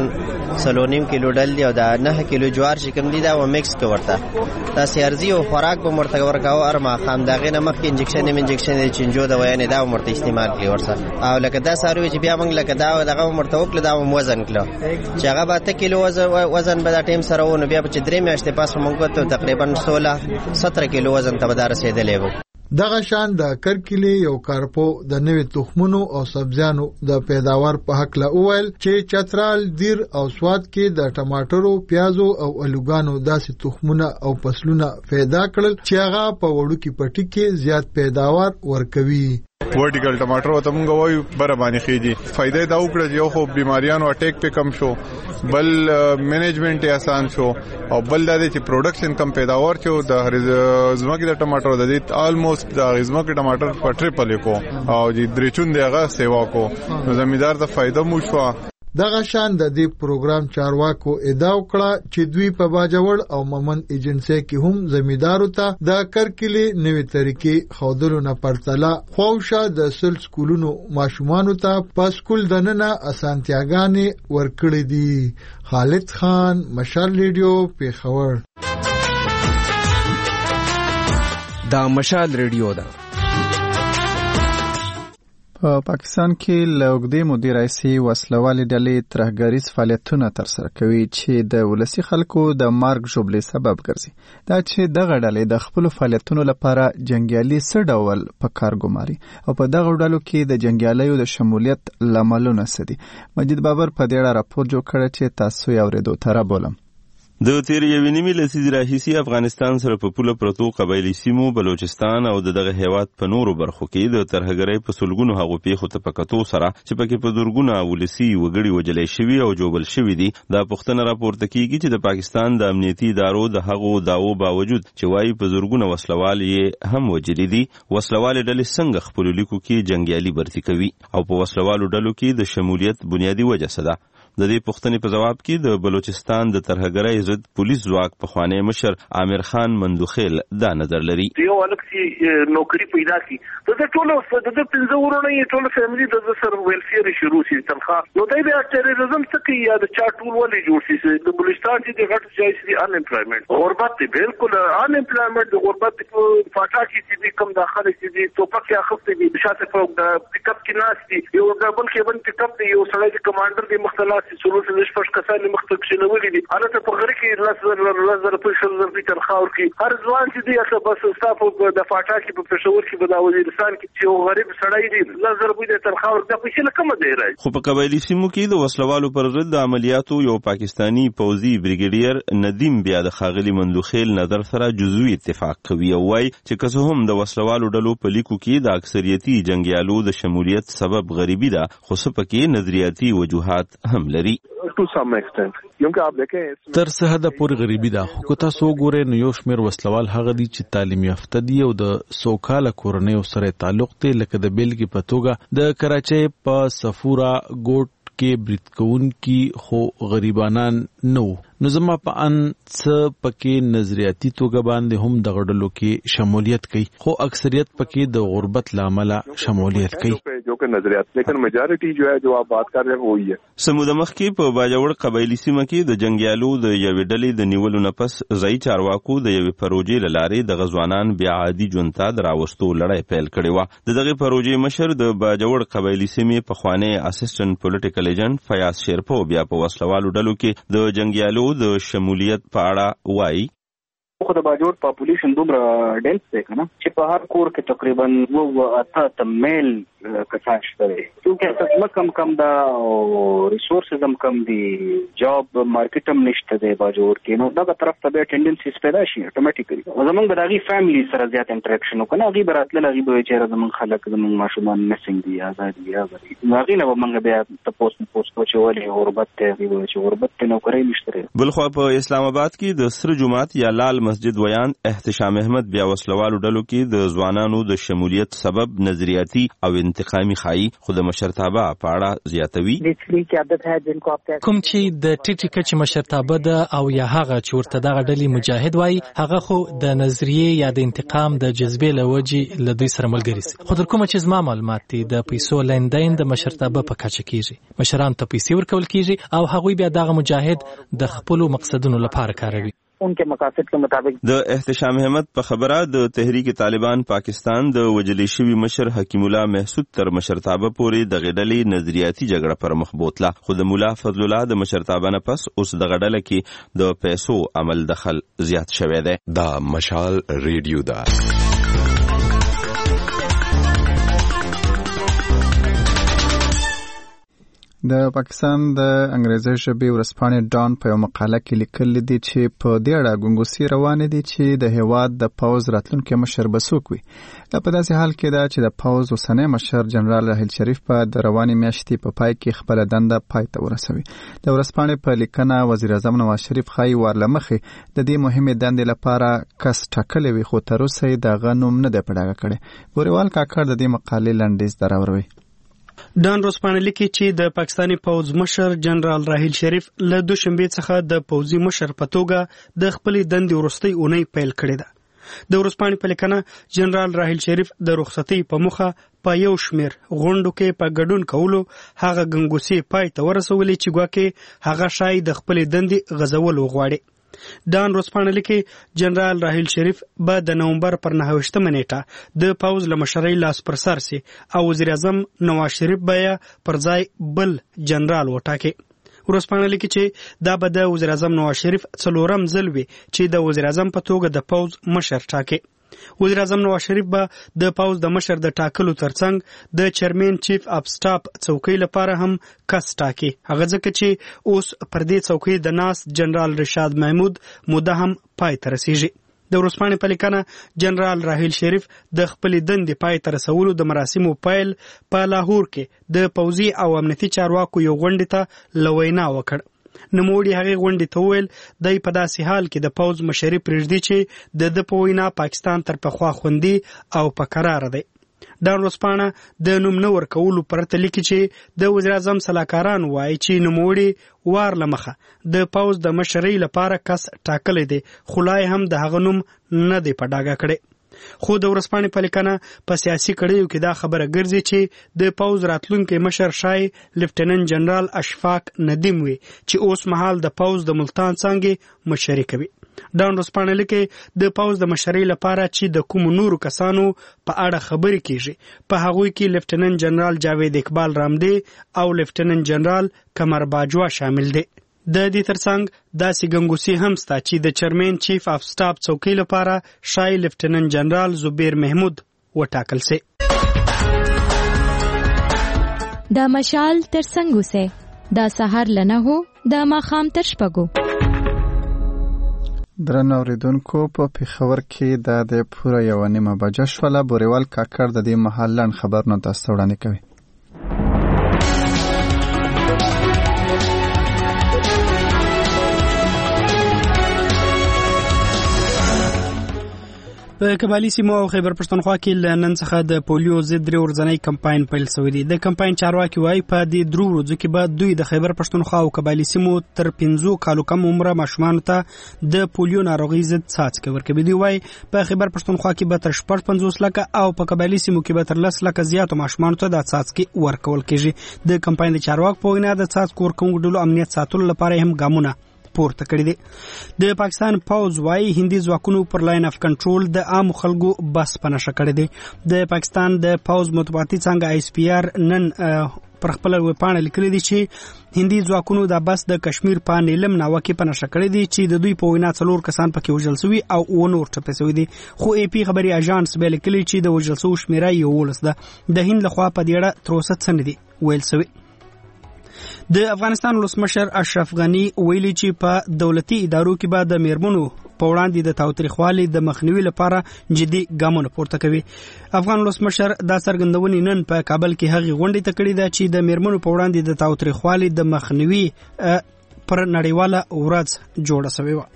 3.5 کیلو ډل دی او د 9 کیلو جوار چې کوم دي دا و میکس کې ورته دا سیارزي او خوراک به مرته ورکاو ارما خام دغه نه مخکې انجکشن چنجو دا وینه دا مرته استعمال کړي ورسره او لکه دا ساروي چې بیا موږ لکه دا دغه مرته وکړه دا وزن کړو چې هغه به 8 کیلو وزن به دا ټیم سره ونه بیا په 3 میاشتې پاس موږ ته تقریبا 16-17 کیلو وزن ته به رسیدلې وو. دغه شان د کرکلي یو کارپو د نوې تخمونو او سبزیانو د پیداوار په حق لا اول چې چترال، دیر او سواد کې د ټماټرو، پیازو او الوګانو داسې تخمونه او فصلونه پیدا کړل چې هغه په وړو کې پټي کې زیات پیداوار ورکوي. ورټیکل ټماټر ته موږ وایو بره باندې خېږي فائدې دا وکړه چې یو خو بیماریانو اٹیک په کم شو، بل مینجمنت یې آسان شو او بل دا چې پروډکشن کم پیداوار چې د زمکه د ټماټر د دې آلموست د زمکه ټماټر په ټریپل کو او د درچون دیغه سیوا کو زمیندار ته فائدہ مو شو. دغه شان د دې پروګرام چارواکو ادعا وکړه چې دوی په باجوړ او ممن ایجنسی کې هم زمیندارو ته د کرکلي نوې طریقې خودلو نه پرتله خوښه د سل سکولونو ماشومانو ته په سکول دننه اسانتیاګانې ورکړې دي. خالد خان، مشال ریډیو، پیښور. دا مشال ریډیو ده. په پاکستان کې لوګدې مدیر رئیسي وسلوالې ډلې ترهګریز فعالیتونه ترسره کوي چې د ولسی خلکو د مارګ ژوبلې سبب ګرځي. دا چې دغه ډلې د خپل فعالیتونو لپاره جنگیالي څه ډول په کار ګماري او په دغه ډلو کې د جنگیالیو د شمولیت لاملونه څه دي. مجید بابر په دې اړه راپور جوړ کړی چې تاسو یې اورېدو ته رابولم. د تیر یوې نیمې لسیزې راهیسې افغانستان سره په پوله پرتو قبایلي سیمو بلوچستان او دغه هیواد په نورو برخو کې د ترهګرۍ په سلګونو هغو پیښو ته په کتو سره چې پکې په زرګونه ولسي وګړي وژلای شوي او جوبل شوي دي دا پوښتنه راپورته کیږي چې د پاکستان د امنیتي ادارو د هغو دعوو باوجود چې وایي په زرګونه وسلوال یې هم وژلي دي وسلوالې ډلې څنګه خپلو لیکو کې جنګیالي برتي کوي او په وسلوالو ډلو کې د شمولیت بنیادي وجه څه ده. د دې پوښتنې په جواب کې د بلوچستان د ترهګرۍ ضد پولیس ځواک پخوانی مشر عامر خان مندوخیل دا نظر لري. یو الکسي نوکری پیدا کی د ټولو د 15 ورونو یې ټولو فیملی د سر ویلفیر شروع شي تنخواه نو دای بیا ټیرریزم څه کوي یا د چا ټول ولې جوړ شي د بلوچستان چې د غټ ځای سي ان امپلویمنت غربت دی بالکل ان امپلویمنت د غربت په فاټا کې چې کم داخله چې توپک یا خفت دي شاته په پک اپ کې ناس دي یو ډبل کې باندې پک اپ دی یو سړی د کمانډر دی مختلف داسې څلور شپږ کسان مخته کښېنولي دي هلته په غره کې 10,000 په 100,000 تنخواه ورکوي. هر ځوان چې دی هلته بس ستا د فاټا کې په پېښور کې به دا وزیرستان کې چې یو غریب سړی دی 10,000 روپۍ د تنخواه ورکوي. دا پیسې له کومه ځای راځي؟ خو په قبایلي سیمو کې د وسلوالو پر ضد د عملیاتو یو پاکستانی پوځي بریګیډیر ندیم بیا د ښاغلي مندوخیل نظر سره جزوي اتفاق کوي او وایي چې که څه هم د وسلوالو ډلو په لیکو کې د اکثریتي جنګیالو د شمولیت سبب غریبي ده خو څه پکې نظریاتي وجوهات هم لري. تر څه حده پورې غریبي ده خو که تاسو وګورئ نو یو شمېر وسلوال هغه دي چې تعلیم یافته دي او د سوکاله کورنیو سره تعلق دی لکه د بیلګې په توګه د کراچۍ په صفورا ګوټ کې برید کوونکي خو غریبانان نه وو. نو زما په ان څه پکې نظریاتي توګه باندې هم د غړلو کې شمولیت کوي خو اکثریت پکې د غربت لامل شمولیت کوي جو کہ نظریات لیکن میجارٹی جو ہے جو آپ بات کر رہے ہیں وہی ہے. سمود مخکې په باجوړ قبایلی سیمه کې د جنگیالو د یوې ډلې د نیولو نه پس ځای چارواکو د یوې پروژې له لارې د غزوانان بیا عادي ژوند ته د راوستو لړۍ پیل کړې وه. د دغې پروژې مشر د باجوړ قبایلی سیمې پخوانی اسسټنټ پولیټیکل ایجنټ فیاض شیرپو بیا په وسلوالو ډلو کې د جنگیالو د شمولیت په اړه وایي. خو د باجوړ پاپولیشن دومره ډینس دی کنه چې په هر کور کې تقریبا 8 میل کسان شته دي چې کم دا ریسورسز هم کم دي جاب مارکیټ هم نشته دی باجوړ کې نو دا طرف ته به ټینډنسیز پیدا شي اتوماتیکلی. زمونږ د هغې فیملی سره زیات انټریکشن وکړو هغې به راتلل هغې به چېرې زمونږ خلک زمونږ ماشومان مسینګ دي آزاد دي نو هغې نه به موږ بیا تپوس کوو چې ولې غربت دی هغې به چې غربت دی نوکرۍ نشته دی. بلخوا په اسلام آباد کې د سره جومات یا لال مسجد ویان احتشام احمد بیا وسلوالو ډلو کې د ځوانانو د شمولیت سبب نظریاتي او انتقامي خایي خو د مشرتابه په اړه زیاتوي. کوم چې د ټیټي کچې مشرتابه ده او یا هغه چې ورته دغه ډلې مجاهد وایي هغه خو د نظریې یا د انتقام د جذبې له وجې له دوی سره ملګري سي. خو تر کومه چې زما معلومات دي د پیسو لیندین د مشرتابه په کچه کېږي مشرانو ته پیسې ورکول کېږي او هغوی بیا دغه مجاهد د خپلو مقصدونو لپاره کاروي. उनके मकासद के मुताबिक د احتشام احمد په خبره د تحریک طالبان پاکستان د وجلی شوی مشر حکیم الله محسود تر مشرتابه پورې د غډلې نظریاتي جګړه پر مخ بوتله خو د مولا فضل الله د مشرتابه نه پس اوس د غډله کې د پیسو عمل دخل زیات شوی دی. دا مشال ریډیو دا د پاکستان د انګریزي ژبې ورځپاڼې ډان په یو مقاله کې لیکلي دي چې په دې اړه ګنګوسې روانې دي چې د هیواد د پوځ راتلونکي مشر به څوک وي. دا په داسې حال کې ده چې د پوځ اوسنی مشر جنرال راحیل شریف په د روانې میاشتې په پای کې خپله دنده پای ته ورسوي. د ورځپاڼې په لیکنه وزیر اعظم نواز شریف ښایي ور له مخې د دې مهمې دندې لپاره کس ټاکلی وي خو تر اوسه یې د هغه نوم نه دی په ډاګه کړی. بوریوال کاکړ د دې مقالې لنډیز دراوروي. ډان ورځپاڼه لیکي چې د پاکستاني پوځ مشر جنرال راحیل شریف له دوشنبې څخه د پوځي مشر په توګه د خپلې دندې وروستۍ اونۍ پیل کړې ده. د ورځپاڼې په لیکنه جنرال راحیل شریف د رخصتۍ په موخه په یو شمېر غونډو کې په ګډون کولو هغه ګنګوسې پای ته ورسولې چې ګواکې هغه شاید د خپلې دندې غځول وغواړي. ډان ورځپاڼه لیکي جنرال راحیل شریف به د نومبر پر 9 نیټه د پوځ له مشرۍ لاس پر سر سي او وزیر اعظم نواز شریف به پر ځای بل جنرال وټاکي. ورځپاڼه لیکي چې دا به د وزیر اعظم نواز شریف 4م ځل وي چې د وزیر اعظم په توګه د پوځ مشر ټاکي. وزیر اعظم نواز شریف به د پوځ د مشر د ټاکلو ترڅنګ د چیرمن چیف اف سټاف څوکۍ لپاره هم کس ټاکي. هغه ځکه چې اوس پر دې څوکۍ د ناس جنرال رشاد محمود موده هم پای ته رسیږي. د ورځپاڼې په لیکنه جنرال راحیل شریف د خپلې دندې پای ته رسولو د مراسمو پیل په لاهور کې د پوځي او امنیتي چارواکو یو غونډې ته له وینا وکړ. نوموړي هغې غونډې ته وویل دی په داسې حال کې د پوځ مشري پرېږدي چې د په وینا پاکستان تر پخوا خوندي او په قراره دی. دا ورځپاڼه د نوم نه ورکولو پرته لیکي چې د وزیر اعظم سلاکاران وایي چې نوموړي وار له مخه د پوځ د مشرۍ لپاره کس ټاکلی دی خو لا هم د هغه نوم نه دی په ډاګه کړی. خو د ورځپاڼې په لیکنه په سیاسي کړیو کې دا خبره ګرځي چې د پوځ راتلونکی مشر شای لیفټیننټ جنرال اشفاق ندیم وي چې اوس مهال د پوځ د ملتان څانګې مشري کوي. ډان روسپانه لیکي د پوز د مشرۍ لپاره چې د کوم نورو کسانو په اړه خبرې کیږي په هغوی کې لیفټیننټ جنرال جاوید اقبال رامدی او لیفټیننټ جنرال قمر باجوا شامل دي. د دې ترڅنګ داسې ګنګوسي هم ستا چې د چیرمن چیف اف سټاف څوکۍ لپاره شای لیفټیننټ جنرال زبیر محمود وټاکل سي. د مشال ترڅنګ اوسه د سحر لنه هو د ماخام تر شپږو. درنو اوریدونکو په پیښور کې د پوره 1:30 بجې شوله. بوریوال کاکړ د دې مهال لنډ خبرونه تاسو ته وړاندې کوي. په قبایلی سیمو او خیبر پښتونخوا کې نن څخه د پولیو ضد 3 ورځنی کمپاین پیل شوی دی. د کمپاین چارواکي وايي په دې 3 ورځو کې به دوی د خیبر پښتونخوا او قبایلی سیمو تر 15 کالو کم عمره ماشومان ته د پولیو ناروغي ضد څاڅکي ورکوي. دوی وايي په خیبر پښتونخوا کې به تر 55 لکه او په قبایلی سیمو کې به تر 10 لکه زیاتو ماشومان ته د څاڅکي ورکول کیږي. د کمپاین د چارواکو په وینا د څاڅکو ورکوونکو ډلو امنیت ساتلو لپاره هم ګامونه پورته کړی دی. د پاکستان پوز وايي هندي ځواکونو پر لاین اف کنټرول د عام خلکو بس پنشه کړی دی. د پاکستان د پوز مطبوعاتي څنګه آی اس پی آر نن پر خپل ویبپاڼه لیکلي دي چې هندي ځواکونو د بس د کشمیر په نیلم ناوه کې پنشه کړی دی چې د دوی په وینا 4 کسان پکې وژل شوي او نور ټپي شوي دي. خو ای پی خبري اژانس به لیکلي چې د وژل شوو شمیره 11 ده. د هند لخوا په دې اړه تر اوسه څه نه دي ویل شوي. د افغانستان ولسمشر اشرف غنی ویلي چې په دولتي ادارو کې به د میرمنو په وړاندې د تاوتریخوالي د مخنیوي لپاره جدي ګامونه پورته کوي. افغان ولسمشر دا څرګندونې نن په کابل کې هغه غونډه ته کړې ده چې د میرمنو په وړاندې د تاوتریخوالي د مخنیوي پر نړیواله ورځ جوړه شوې و.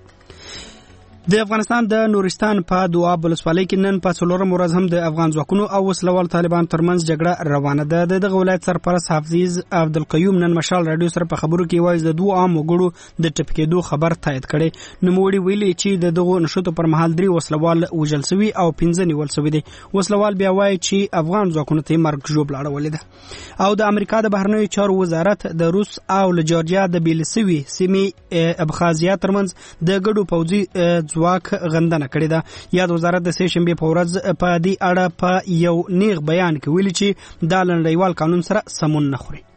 د افغانستان د نورستان په دواب ولسوالۍ کې نن په 4 ورځ هم د افغان ځواکونو او وسلوال طالبان ترمنځ جګړه روانه ده. دغه ولایت سرپرست حافظ عبدالقیوم نن مشال رادیو سره په خبرو کې وایي د دوه عام وګړو د ټپکېدو خبر تایید کړي. نوموړي ویلي چې د دغه نشوتو پر مهال 3 وسلوال وژل شوي او 15 نیول شوي دي. وسلوال بیا وایي چې افغان ځواکونو ته مرګ ژوبل اړولې ده. او د امریکا د بهرنیو چارو وزارت د روس او له جورجیا د بیلسوي سیمې ابخازیا ترمنځ د ګډو پوځي ځواک غندنه کړې ده. یاد وزارت د سه شنبه په ورځ په دې اړه په یو نیغ بیان کې ویلي چې د نړیوال قانون سره سمون نه خوري.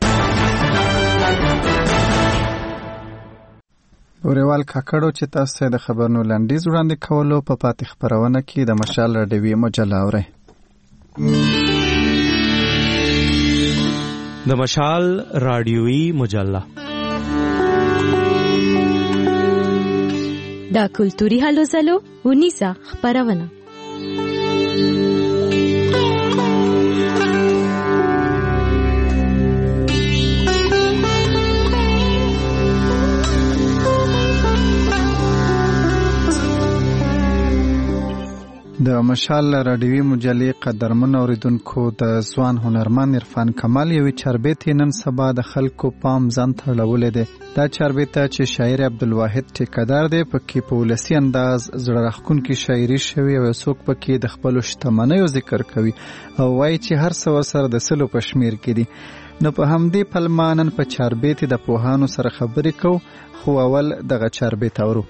بوریوال کاکړو چې تاسو د خبرونو لنډیز وړاندې کولو په پاتې خبرونه کې د مشال رادیوي مجله اورئ. د مشال رادیوي مجله دا کلتوري هلو زلو ونیسا خبرونه. د مشال رادیوي مجلې قدرمن اوریدونکو د ځوان هنرمند عرفان کمال یوې چاربیتې نن سبا د خلکو پام ځان ته اړولی دی. دا چاربیته چې شاعر عبدالواحد ټیکهدار دی پکې په ولسي انداز زړه راښکونکې شاعري شوې او څوک پکې د خپلو شتمنیو ذکر کوي او وایي چې هر څه ورسره د سلو په شمیر کې دي. نو په همدې پلمه نن په چاربیتې د پوهانو سره خبرې کوو. خو اول دغه چاربیت اورو.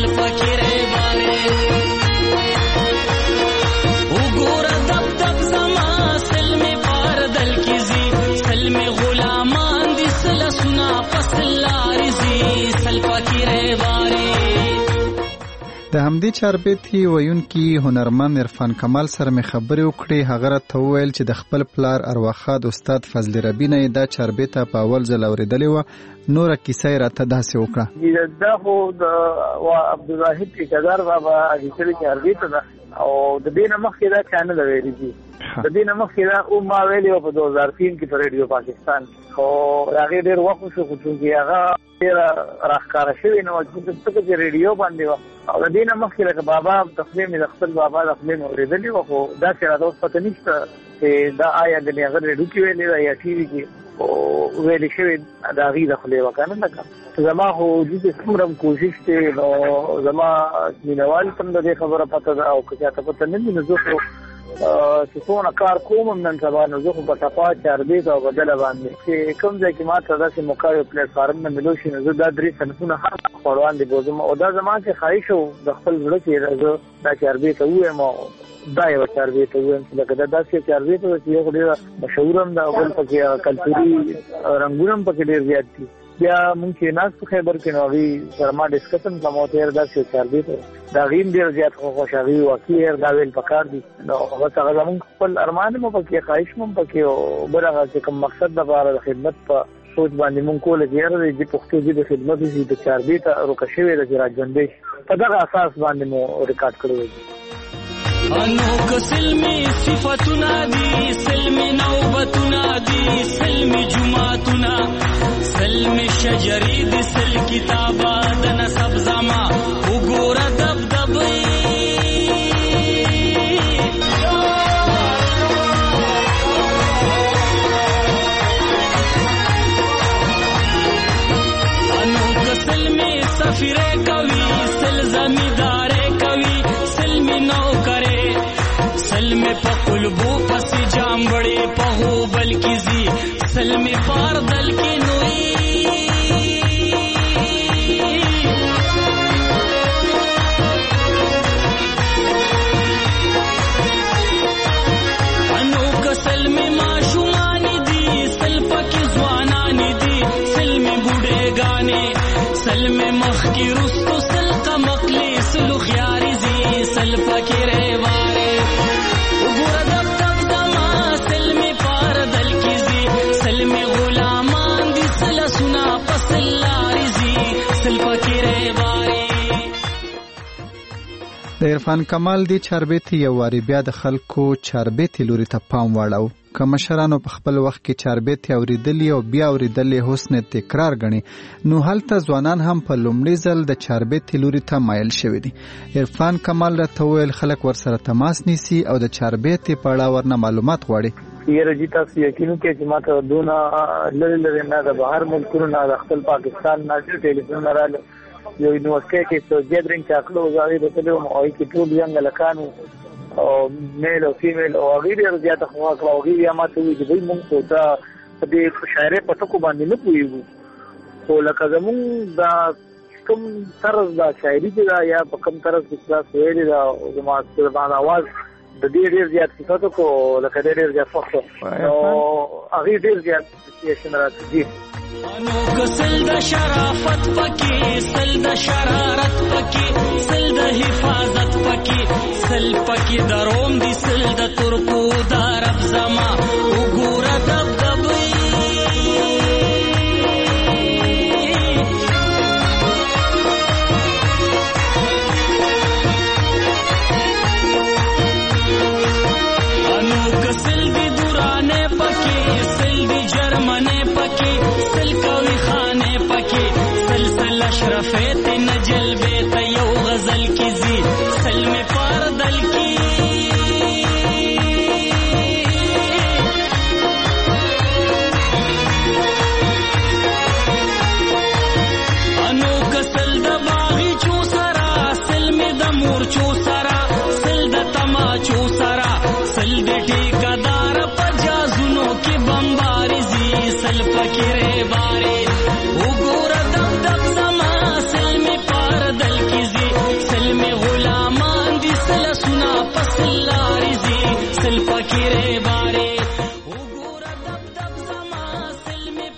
سل فکرې بارې وګوره دب دب زما سل می پار دل کی زی سل می غلامان دي سل سنا فصل لارزي سل فکرې بارې. د همدې چاربیتي ویونکي هنرمند عرفان کمال سره مې خبرې وکړې. هغه راته وویل چې د خپل پلار ارواښاد استاد فضل ربی نه دا چاربیته په اول ځل اورېدلې وه. نوره کیسه یې راته داسې وکړه. دا خو د عبدالواحد ټیکهدار بابا اخیستلې چاربیته ده او د دې نه مخکې دا چا نه ده ویلې دي. د دې نه مخکې دا ما ویلې وه په 2003 کې په ریډیو پاکستان خو هغې ډېر وخت وشو خو چونکې هغه ډېره راښکاره شوې نه وه ځکه چې ریډیو باندې وه او د دې نه مخکې لکه بابا د خولې مې د خپل بابا د خولې مې اورېدلې وه خو داسې راته اوس پته نشته چې دا آیا د هغه ریډیو کې ویلې ده یا ټي وي کې ویلې شوې د هغې د خولې وه که نه لکه زما خو دې څومره کوشش دی نو زما مینوال ته هم د دې خبره پته ده او که چاته پته نه وي نو زه خو چې څونه کار کوم نن سبا نو زه خو په ټپا چاربیت او بدله باندې چې کوم ځای کې ماته داسې موقع یو پلیټفارم نه ملو شي نو زه دا 3 صنفونه هر خپل وړاندې بوزم او دا زما چې خواهش و د خپل زړه چې زه دا چاربیت ووایم او دا یو چاربیت ووایم چې لکه دا داسې چاربیت و چې یو ډېره مشهور هم ده او بل پکې کلتوري رنګونه هم پکې ډېر زیات دي. بیا مونږ چې ناست په خیبر کې نو هغې سره ما ډسکسن کوم او تېر داسې چاربیت د هغې هم ډېر زیات خوښ هغې واقعي دا ویل پکار دي نو بس هغه زمونږ خپل ارمان هم پکې خواهش هم پکې او بل هغه چې کوم مقصد دپاره د خدمت په سوچ باندې مونږ کوله چې یاره د پښتو ژبې خدمت وشي د چاربیت روکه شوې ده چې راژوندی شي په دغه اساس باندې مو ریکارډ کړی دی. انو که سلمی صفتنا دی سلمی نوبتنا دی سلمی جمعتنا سلمی شجری دی سل کتابا دن سب زما وګوره دب دبی انو که سلمی سفیره کوي سل زمیداره کوي سلمی نو کرے سلم په قلبو پس جامبړې په هو بلکې زی سلم پار دل کې نوې انو که سلم ماشومان دي سلپ کې ځوانان دي سلم بوډه غانې سلم مخ کې رستو سلق مقلي سلو خياري زي سلپ کې رېواره د عرفان کمال دی چاربیتي یو واری بیا د خلکو چاربیتي لوري ته پام واړو. که مشرانو په خپل وخت کې چاربیتي اورېدلي او بیا اورېدلې حسن تکرار ګڼي نو هلته ځوانان هم په لومړي ځل د چاربیتي لوري ته مایل شوي دي. عرفان کمال راته وویل خلک ورسره تماس نیسي او د چاربیتي په اړه ورنه معلومات غواړي. یاره جی تاسو یقین وکړئ چې ماته دونه لرې لرې نه د بهر ملکونو نه د خپل پاکستان نه ټلیفون راغلی یو یونیورسټۍ کې څو ګیدرینګ چې اخلو هغې ته تللی وم او هغې کې ټول ینګ هلکان او میل او فیمیل او هغې ډېره زیاته خوښه کړه او هغې بیا ما ته ووایي چې بهی مونږ خو دا په دې شاعرۍ په ټکو باندې نه پوهېږو خو لکه زمونږ دا کوم طرز دا شاعري چې ده یا په کوم طرز کې تاسو ویلې ده زما د اواز د دې ډېر زیات صفت کو لکه ډېر زیات خوښ او هغې ډېر زیات اپریشن راته دي. انو که سل د شرافت پکې سل د شرارت پکې سل د حفاظت پکې سل پکې دروم دي سل د ترکو د عرب زما وګوره دب دبی انو که سل د دورانه پکې سل د جرمنه پکې سل کوي خانه پکې سلسل اشرفیت نجل بیت یو غزل کی زی سلم پار دل کی انو کسل د باغی چو سرا سلم د مور چو سرا سل د تما چو سرا سل د ټیکدار پجازونو کی بمباری زی سل فکرې باري وګوره دب دب زما سلم پار دل کی زی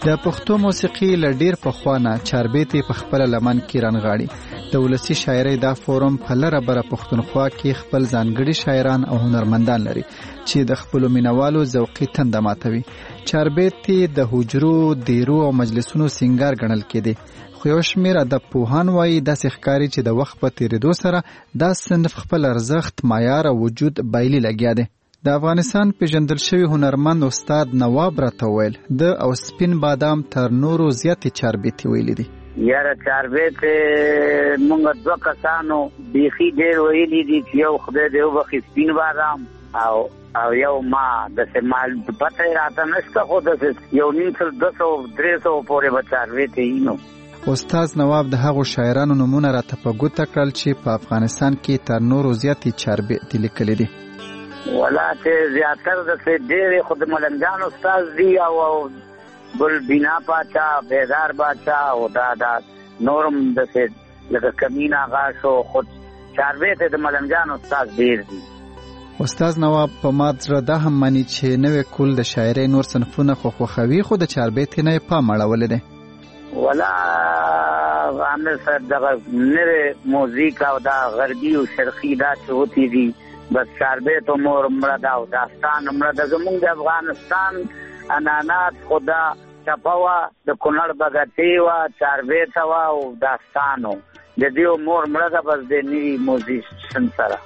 د پښتو موسیقي له ډیر پخوانه چاربیتې په خپل لمن کې رانغاړي. د ولسي شاعرۍ دا فورم په لره بره پښتونخوا کې خپل ځانګړي شاعران او هنرمندان لري چې د خپل مینوالو ذوقي تنده ماتوي. چاربیتې د حجرو، دیرو او مجلسونو سنگار ګڼل کېدي، خو یو شمېر ادب پوهان وایي داسې ښکاري چې د وخت په تېرېدو سره دا صنف خپل ارزښت، معیار او وجود بایلي لګیا دی. د افغانستان پیژندل شوی هنرمند استاد نواب راته وویل د او سپین بادام تر نورو زیاتې چاربیتې ویلي دي. یاره چاربیتې مونږ دوه کسانو بیخي ډېر ویلي دي چې یو خدای دې وبخښي سپین بادام او یو ما داسې مال پته یې راته نشته، خو داسې یو نیم سل 200-300 پورې به چاربیتې وي. نو استاد نواب د هغو شاعرانو نومونه راته په ګوته کړل چې په افغانستان کې تر نورو زیاتې چاربیتې لیکلي دي. ولا چې زیاتر داسې ډېرې خو د ملنګجان استاد دي او ګل بینا پاچا، بیدار باچا او دا نورم داسې لکه کمین آغا شو، خود چاربیتې د ملنګجان استاد ډېر دي. استاد نواب په ما زړه دا هم مني چې نوې کول د شاعرۍ نور صنفونه خو خوښوي، خو د چاربیتې نه یې پام اړولی دی. ولا عامر صاحب دغه نوې موزیک او دا غربي او شرقي دا چې ہوتی دي بس چاربیت و مور مرده و داستان مرده. زمونږ د افغانستان انانات خدا چپوا د کونړ بغتی و چاربیت و او داستانو د دیو مور مرده بس د نوی موزیشن سره.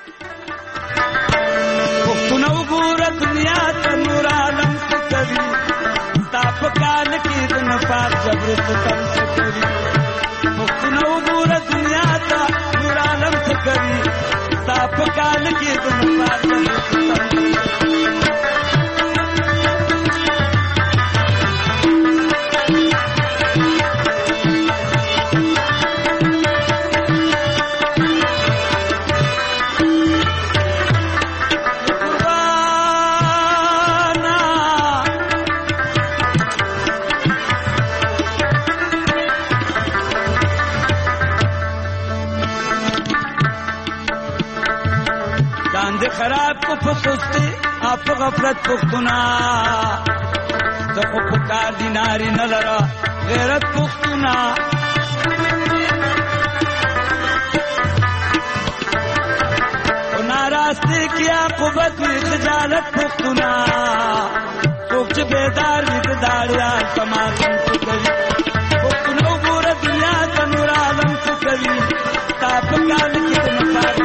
پښتون وګوره دنیا ته نور عالم کوي، ستا په کال کې د نفاق جبر ستم کوي. پښتون وګوره دنیا ته نور عالم کوي، ستا په کال کې د نفاق جبر ستم کوي. خراب کو پسوستی آپ غفلت پختونا دخو پکار دیناری نلرا غیرت پختونا. ناراستی کیا قوت وی خجالت پختونا، سوچ بیدار وی داریان کمارن سکوی. پختونو گورا دنیا تنور عالم سکوی، تاپ کال کی دنفار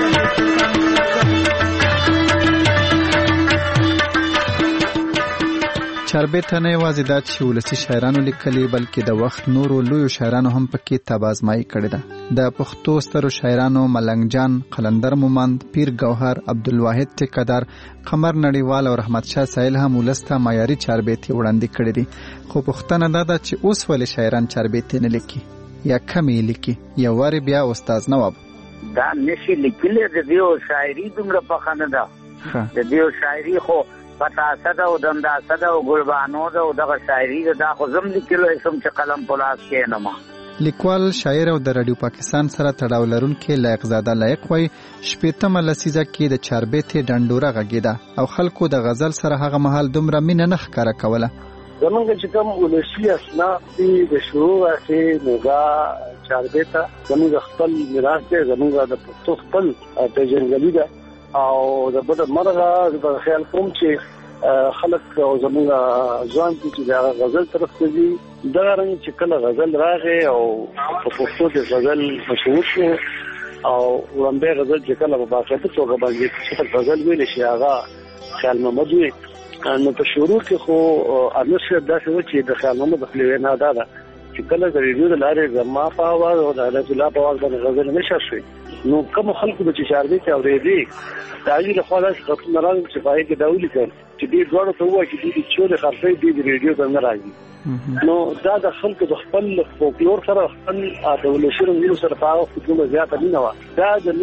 چاربیته نه یوازې دا چې ولسي شاعرانو لیکلي بلکې د وخت نورو لویو شاعرانو هم پکې تبازمایي کړې ده. د پښتو سترو شاعرانو ملنګ جان، قلندر مومند، پیر ګوهر، عبدالواحد ټیکدار، قمر نړیوال او رحمت شاه سایل هم ولسته معیاري چاربیتې وړاندې کړې دي. خو پوښتنه دا ده چې اوس ولې شاعران چاربیتې نه لیکي یا کمې لیکي؟ یو وارې بیا استاد نواب دا نشي لیکلی، د دیو شاعري دومره پخه نه ده. د دیو شاعري خو پتاسه ده او دنداسه ده او ګلبانو ده او دغه شاعري ده، دا خو زم لیکلو سم چې قلم په لاس کې نه ما. لیکوال، شاعر او د رادیو پاکستان سره تړاو لرونکي لایق زاده لایق وایي شپېتمه لسیزه کې د چاربیتې ډنډوره غږېده او خلکو د غزل سره هغه مهال دومره مینه نه ښکاره کوله. زمونږ چې کوم ولسي اسناف دي د شروع راځي نو دا چاربیته زمونږ خپل میراث دی، زمونږ د پښتو خپل پیژندګلوي ده او د بده مرغه د خیال کوم چې خلک او زمونږ ځوان چې دا غزل طرف ته دي، دا رنګ چې کله غزل راغی او په پښتو کې غزل مشهور شو او ورنبه غزل چې کله په باقاعده توګه باندې چې غزل ویل شي هغه خیال محمد وي. نو په شروع کې خو انوسه داسې و چې د خیال محمد خپل وینا دا ده چې کله د ریډیو د لارې زما په اواز او د حضرت الله په اواز باندې غزل نشر شوی، نو کوم خلکو به چې چاربیتې اورېدي د هغې لخوا داسې خطونه راغلل چې په هغې کې دا ولیکل چې دې دواړو ته ووایي چې دوی د چولې خرڅۍ دې د ریډیو ته نه راځي. نو دا د خلکو د خپل فولکلور سره خپل د ولسي رنګونو سره په هغه وخت کې دومره زیاته مینه وه. دا د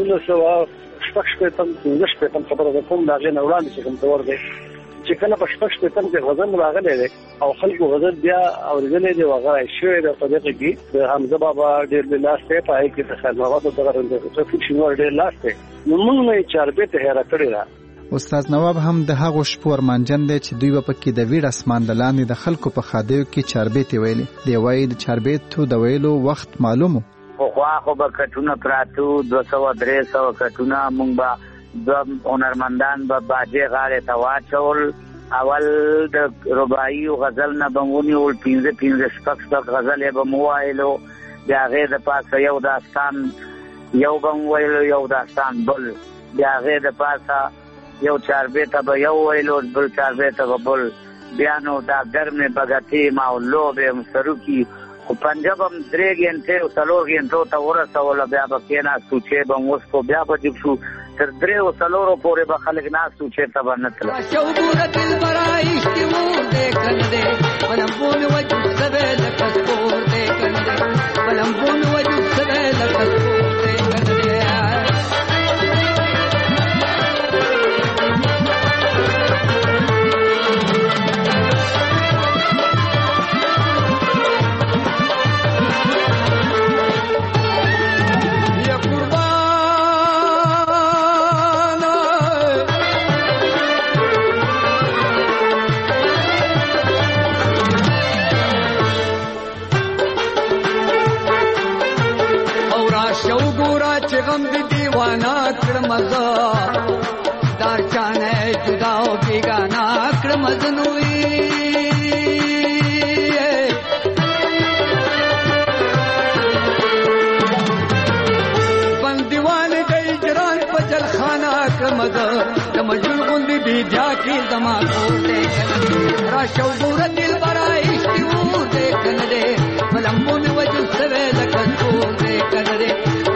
1915 خبره ده کوم د هغې نه وړاندې چې کوم دور دی چې کله په 15 کې غزل راغلی دی او خلکو غزل بیا اورېدلی دی او هغه شوی دی. په دغه کې د حمزه بابا ډېر لاس دی، په هغې کې د خیر محمد دغه رنګ شینوار ډېر لاس دی. نو موږ نه یې چاربیتې هېره کړې ده استاد نواب هم د هغو شپو ارمانجن دی چې دوی به پکې د ویډ اسمان د لاندې د خلکو په خادیو کې چاربیتې ویلې. دی وایي د چاربیتو د ویلو وخت معلومو. پخوا خو به کټونه پراتو 200-300 کټونه مونږ به دوه هنرمندان به باجې غاړې ته واچول. اول د رباعي او غزل نه به مو ونیول 15-16 غزل یې به مو وایلو. بیا هغې د پاسه یو داستان یو به مو ویلو یو داستان بل. بیا هغې د پاسه یو چاربیته به یو ویلو بل چاربیته به بل. بیا نو دا ګرمې بګتې ما او لوبې هم سروکي خو پنجه به م 3 غنټې او 4 غنټو ته ورسوله. بیا به کېناستو چې به م وڅښو بیا به جګ شو تر 3-4 پورې به خلک ناستو چې ته به نه تله. غم دی دیوانا کرمزا دار چانے جدا و بیگانا کرمزنوی بندیوان دی جران پجل خانا کرمزا دمجل غندی بیدیا کی زمان کوتے کن راشو گورا دل برا اشتیو دے کن دے ملمبون وجو سوے لکن کور دے کن دے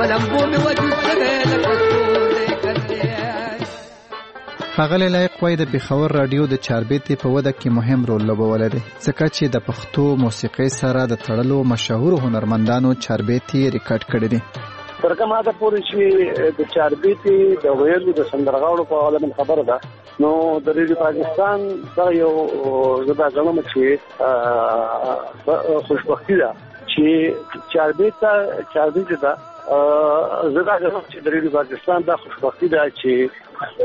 ښاغلی لایق وایي د پېښور راډیو د چاربیتې په وده کې مهم رول لوبولی دی ځکه چې د پښتو موسیقۍ سره د تړلو مشهورو هنرمندانو چاربیتې ریکارډ کړي دي. تر کومه حده پورې چې د چاربیتې د ویلو د سندرغاړو په اړه من خبره ده نو د ریډیو پاکستان دا یو زه دا ګڼم چې خوشبختي ده چې چاربیتې ده زه دا ګڼم چې د ریډیو پاکستان دا خوشبختي ده چې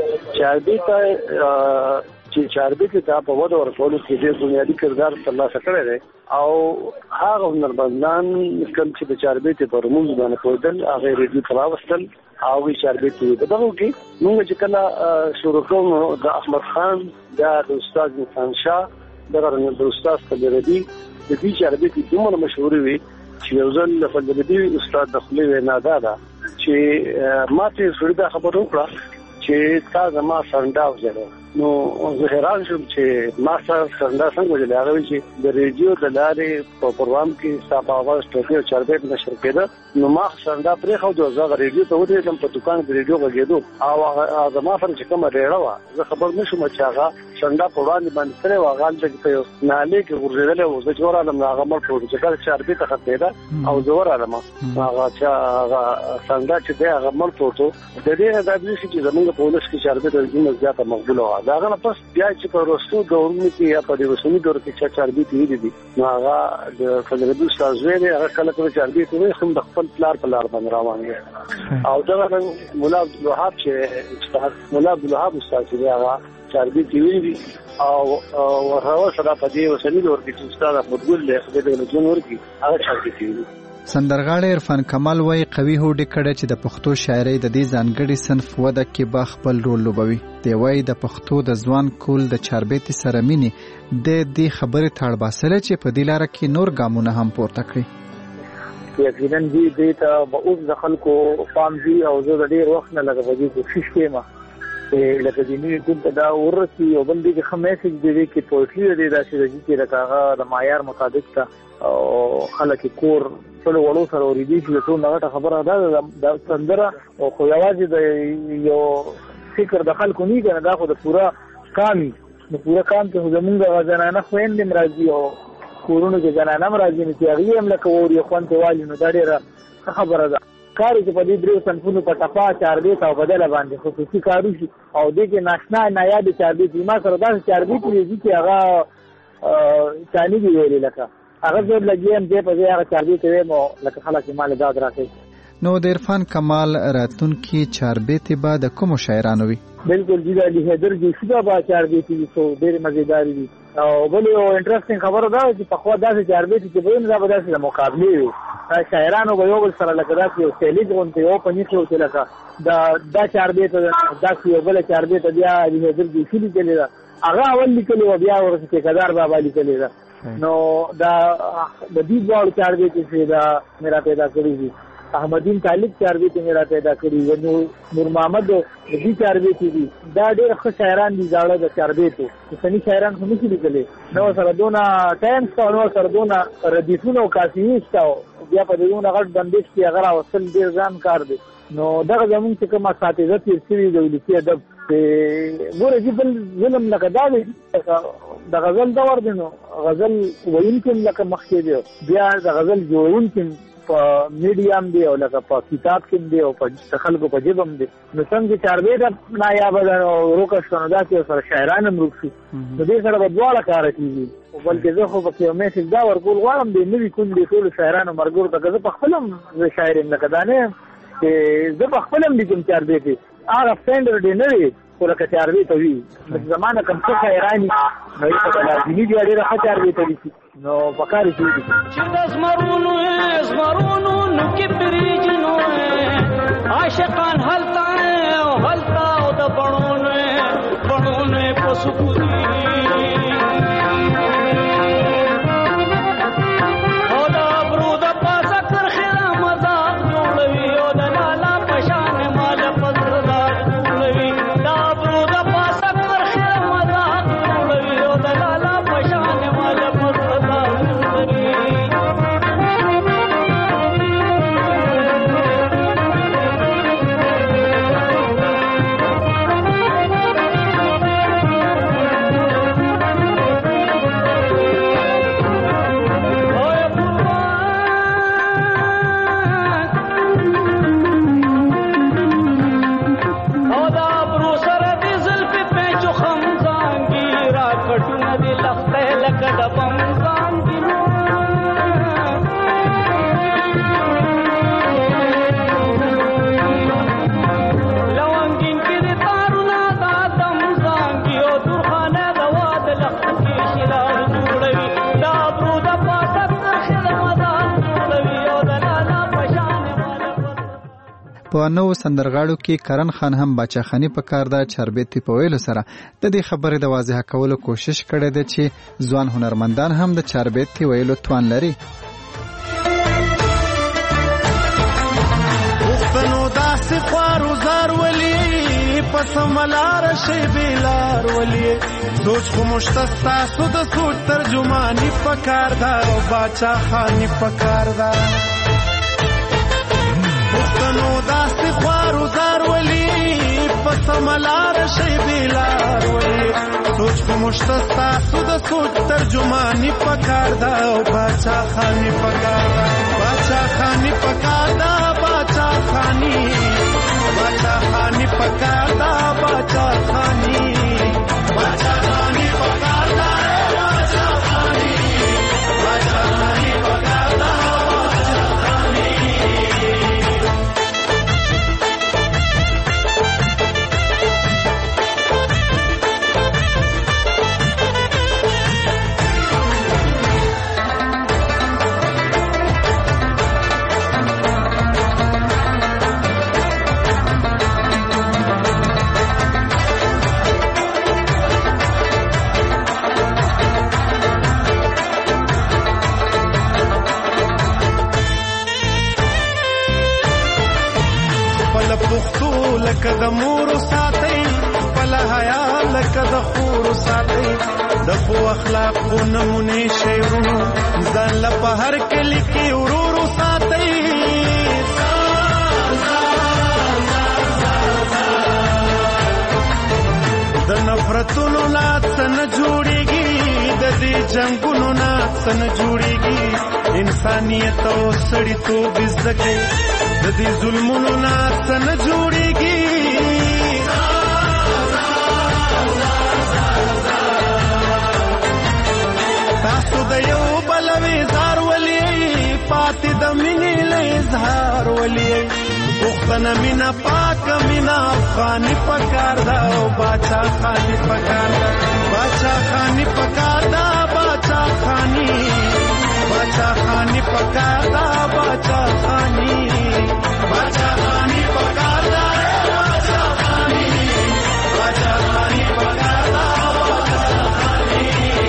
چاربیتې ته په وده ورکولو کې ډېر بنیادي کردار ترلاسه کړی دی او هغه هنرمندان کوم چې د چاربیتې په رموز باندې پوهېدل هغه یې ریډیو ته راوستل او هغوی چاربیتې په دغو کې موږ چې کله شروع کوو نو د احمد خان دا د استاد انسان شاه دغه د استاد فضلربي د دې چاربیتې دومره مشهورې وي چې یو ځل د فضلربي استاد د خولې وینا دا ده چې ما ته سړي دا خبره وکړه چې تا زما سرنډا وځړو نو زه حیران شوم چې ما سره سرنډا څنګه وځړل. هغه چې د ریډیو د لارې په پروګرام کې ستا په اواز ټوکې او چاربیت نشر کېده نو ما سرنډا پرېښودو زه هغه ریډیو ته ودرېدم په دوکان کې ریډیو غږېدو او زما سره چې کومه ریړه وه زه خبر نه شوم چې هغه سرنډا په وړاندې باندې کړې وه هغه هلته په یو نالې کې غورځېدلی و. زه چې ورغلم نو هغه مړ پروت چې کله چاربیته ختمېده او زه ورغلم هغه سرنډا چې دی هغه مړ پروت و. د دې نه دا داسې چې زمونږ په ولس کې چاربیته دومره زیاته مقبوله وه. د هغه نه پس بیا چې په وروستو دورونو کې یا په دې اوسني دور کې چې چاربیتې ویلي دي نو هغه د فضلربي استاد زوی دی هغه کله کله چاربیتې وایي خو د خپل پلار په لار باندې روان دی او دغه ملا عبدالوهاب چې استاد ملا عبدالوهاب استاد چې هغه چاربیتې ویلي دي او هغه سره په دې اوسني دور کې چې استاد احمد ګل دی خدای دې له ژوند ورکړي هغه چاربیتې ویلي. سندرغاړی عرفان کمال وایي قوي هوډ کړی چې د پښتو شاعرۍ د دې ځانګړي صنف وده کې به خپل رول لوبوي. دی وایي د پښتو د ځوان کول د چاربیتې سره مینې د دې خبرې ته اړ باسلی چې په دې لاره کې نور ګامونه هم پورته کړي. یقینا دې ته به اوس د خلکو پام وي او زه د ډېر وخت نه لږ په دې کوشش کوم چې لکه د نوي ګوند ته دا ورسي او بل دې کې ښه میسج دی کې پویټري دی داسې دی چې لکه هغه د معیار مطابق ته او خلک کور ټولو وړو سره اورېدي چې ټول هغه خبره ده د سندره او خو یوازې د یو فکر د خلکو نه کنه دا خو د پورا کام د پورا کام ته زمونږ غزنانه خويندې مرضی او کورونو کې جنانه مرضی نه چې هغه هم لکه ووري خوانته والی نو دا ډیره خبره ده. کار چې په دې درې صنفونو په ټپا چاربیت او بدله باندې خصوصي کارو شي او دې کې ناشنا نایاب چاربیت ما سره دا چاربیت دي چې هغه ثاني دی ویل لکه هغه زه لګیم دې په دې هغه چاربیت وې نو لکه خلک مال داد راکې. نو د عرفان کمال راتلونکي چاربیتې به د کومو شاعرانو وي؟ بالکل جی علی حیدر جوشي به چاربیتې دي، څو ډېرې مزیدار دي. او بل یو انټرېسټینګ خبره ده چې پخوا داسې چاربیتې چې به دا به داسې د مقابلې وي، شاعرانو به یو بل سره لکه داسې یو سیلیج غوندې یو په نیښو چې لکه دا چاربیته داسې یو بله چاربیته بیا علي حیدر جوشي لیکلې ده، هغه اول لیکلې وه، بیا ورسې ټیکهدار بابا لیکلې ده. نو دا د دې دواړو چاربیتې چې دا میرا پیدا کړي دي، احمدین طالب چاربیتې میرا پیدا کړي و، نور محمد د دې چاربیتې دي. دا ډېر ښه شاعران دي زاړه د چاربیتو، اوسني شاعران خو نشي لیکلی، نو سره دونه ټایم شته او نو سره دونه ردیفونه او کافیې شته، بیا په دې دونه غټ بندش کې هغه راوستل ډېر ځان کار دی. نو دغه زمونږ چې کوم اساتذه تېر شوي د ولسي ادب ګوره چې بل ظلم لکه دا دی د غزل دور دی، نو غزل ویونکي هم لکه مخکې دی، بیا د غزل جوړونکي په میډیا هم دی او لکه په کتاب کې هم دی او په خلکو په ژبه هم دی. نو څنګه چې چاربیته نایابه ده او روکه شوه، نو داسې سره شاعران هم روک شي، نو دې سره به دواړه کاره کېږي. بلکې زه خو پکې یو میسج دا ورکول غواړم د نوي کونډې ټولو شاعرانو ملګرو ته، که زه په خپل هم زه شاعر یم، لکه دا نه یم چې زه په خپل هم لیکم چاربیتې، هغه سټینډرډ یې نه وي خو لکه چاربیته وي. زما نه کوم څه شاعران دي نو یې په لازمي دي ډېره ښه چاربیته لیکي، نو پکار یې چې د زمرونو نو کې بریجنو عاشقان هلته او هلته او د بڼونو په سکوتي او د ابرو د پاسه کرخه مذاق جوړوي او د لالا پشان مال پزردار جوړوي، د ابرو د پاسه کرخه مذاق جوړوي او د لالا پشان مال پزردار جوړوي. په نو سندرغاړو کې کرن خان هم باچاخانی په کار ده چاربیتې په ویلو سره د دې خبرې د واضح کولو کوشش کړی دی چې ځوان هنرمندان هم د چاربیتې ویلو توان لري. پښتنو داسې خوارو زار ولي پس ملار شي بیلار ولي سوچ خو مشتستا سود سوچ ترجمانی پکار دا باچاخانی پکار دا پښتنو داسې خوارو زار ولي پس ملار شي بیلار ولي سوچ خو مشتستا سود سوچ ترجمانی پکار دا باچاخانی پکار دا باچاخانی پکار دا باچاخانی باچاخانی پکار دا باچاخانی باچاخانی پکار دا باچاخانی باچاخانی پکار دا باچاخانی. لکه د مور ساتي خپل حیا لکه د خور ساتي د خو اخلاق کو نمونه شیرونو ځان له په هر کلی کې ورور ساتي د نفرتونو ناتن جوړيږي د دې جنگونو ناتن جوړيږي انسانيت او سړیتوب زکه د دې ظلمونو ناتن جوړيږي تاسو د یو بل وزار ولي پاتې د مینې له اظهار ولي وطن مینا پاک مینا افغانی پکار دا او باچا خانی پکار دا باچا خانی پکار دا باچا خانی باچا خانی پکار دا باچا خانی باچا خانی پکار دا باچا خانی باچا خانی پکار دا باچا خانی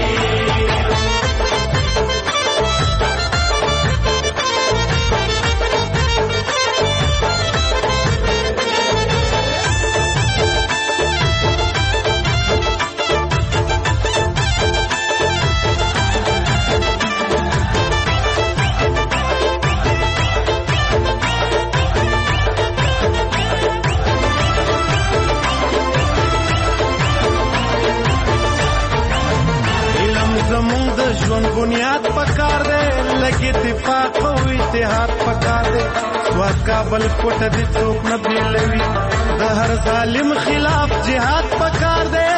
ژوند بنیاد پکار دے لګي اتفاق او اتحاد پکار دے سواد کابل کوټه دې څوک نه بیلوي د هر ظالم خلاف جهاد پکار دے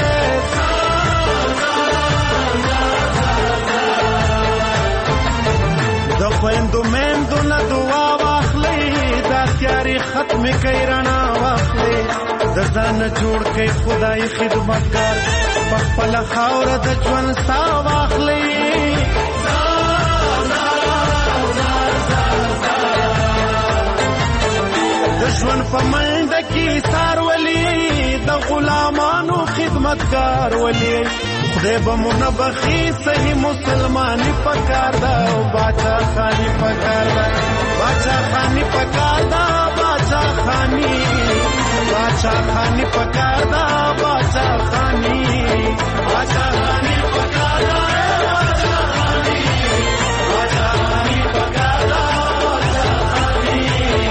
د خويندو مېندو نه دعا واخلې دا تیاری ختم کړي رڼا واخلې د ځان جوړ کړي خدای خدمتګار خپل خاور د ژوند سا واخلې د ژوند په منډه کې سار ولي د غلامانو خدمتګار ولي خدای به منبخي صحیح مسلمانی پکار دا او باچا خانی پکار دا باچا خانی پکار دا باچا خانی باچا خانی پکار دا باچا خانی باچا خانی پکار دا باچا خانی باچا خانی پکار دا باچا خانی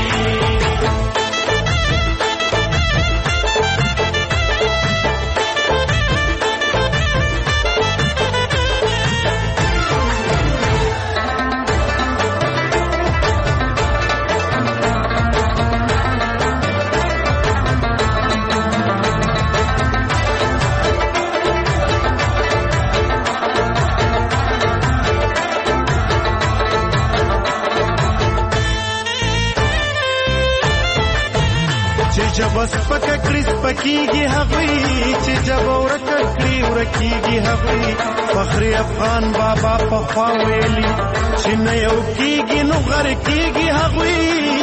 جب سپکړی سپکیږي هغوی چې جب ورکړی ورکیږي هغوی فخر افغان بابا په خوا ویلي چې نه یو کیږي نو غر کیږي هغوی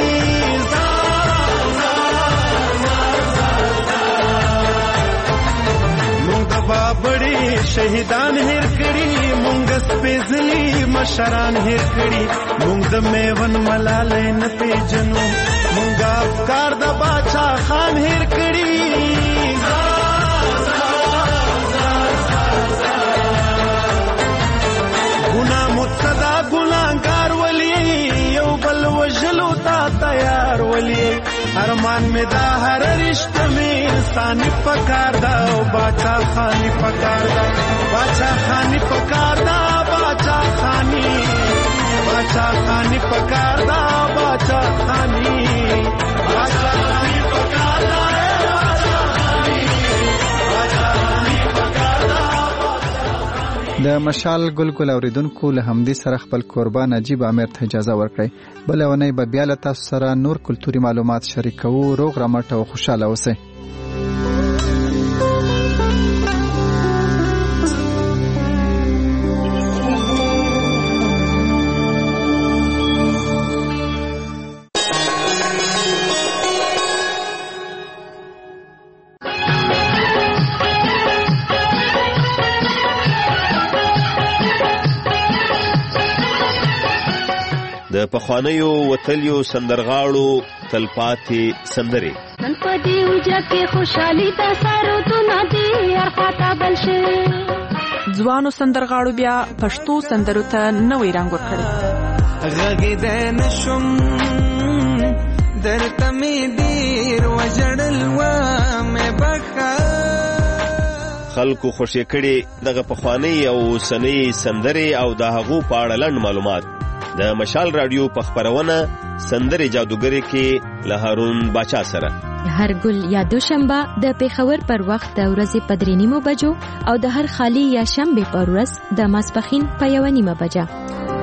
مونږ د بابړي شهیدان هیر کړي مونږ سپېڅلي مشران هیر کړي مونږ د میون ملالۍ نه پیژنو مونږ افکار د باچا خان هیر کړي ګناه مقتدا ګناهګار ولي یو بل وژلو ته تیار ولي ارمان می دا هر رشته می انساني پکار دا او باچا خانی پکار دا باچا خانی پکار دا باچا خانی باچا خانی پکار دا باچا خانی باچا خانی پکار دا باچا خانی باچا خانی پکار دا د مشال ګلګل اوریدونکو له همدې سره خپل قربان نجیب امیر ته اجازه ورکړئ بل ونی به بیا له تاسو سره نور کلتوري معلومات شریکو روغ رمټ او خوشاله اوسئ د پخوانیو وتلیو سندرغاړو تلپاتې سندرې نن په دې وجه کې خوشحالي د سارو دنا دي ارخاته بل شي ځوانو سندرغاړو بیا پښتو سندرو ته نوې رنګ ورکړی غږې د نشم درته مې ډېر وژړل ومې بخښه خلکو خوشې کړي دغه پخوانۍ او اوسنۍ سندرې او د هغو په اړه لنډ معلومات د مشال رادیو په خپرونه سندرې جادوګرې کې له هارون باچا سره هر ګل یا دوشنبه د پیښور پر وخت د ورځې په 3:30 بجو او د هر خالی یا شنبه پر ورځ د ماسپخین په 1:30 بجه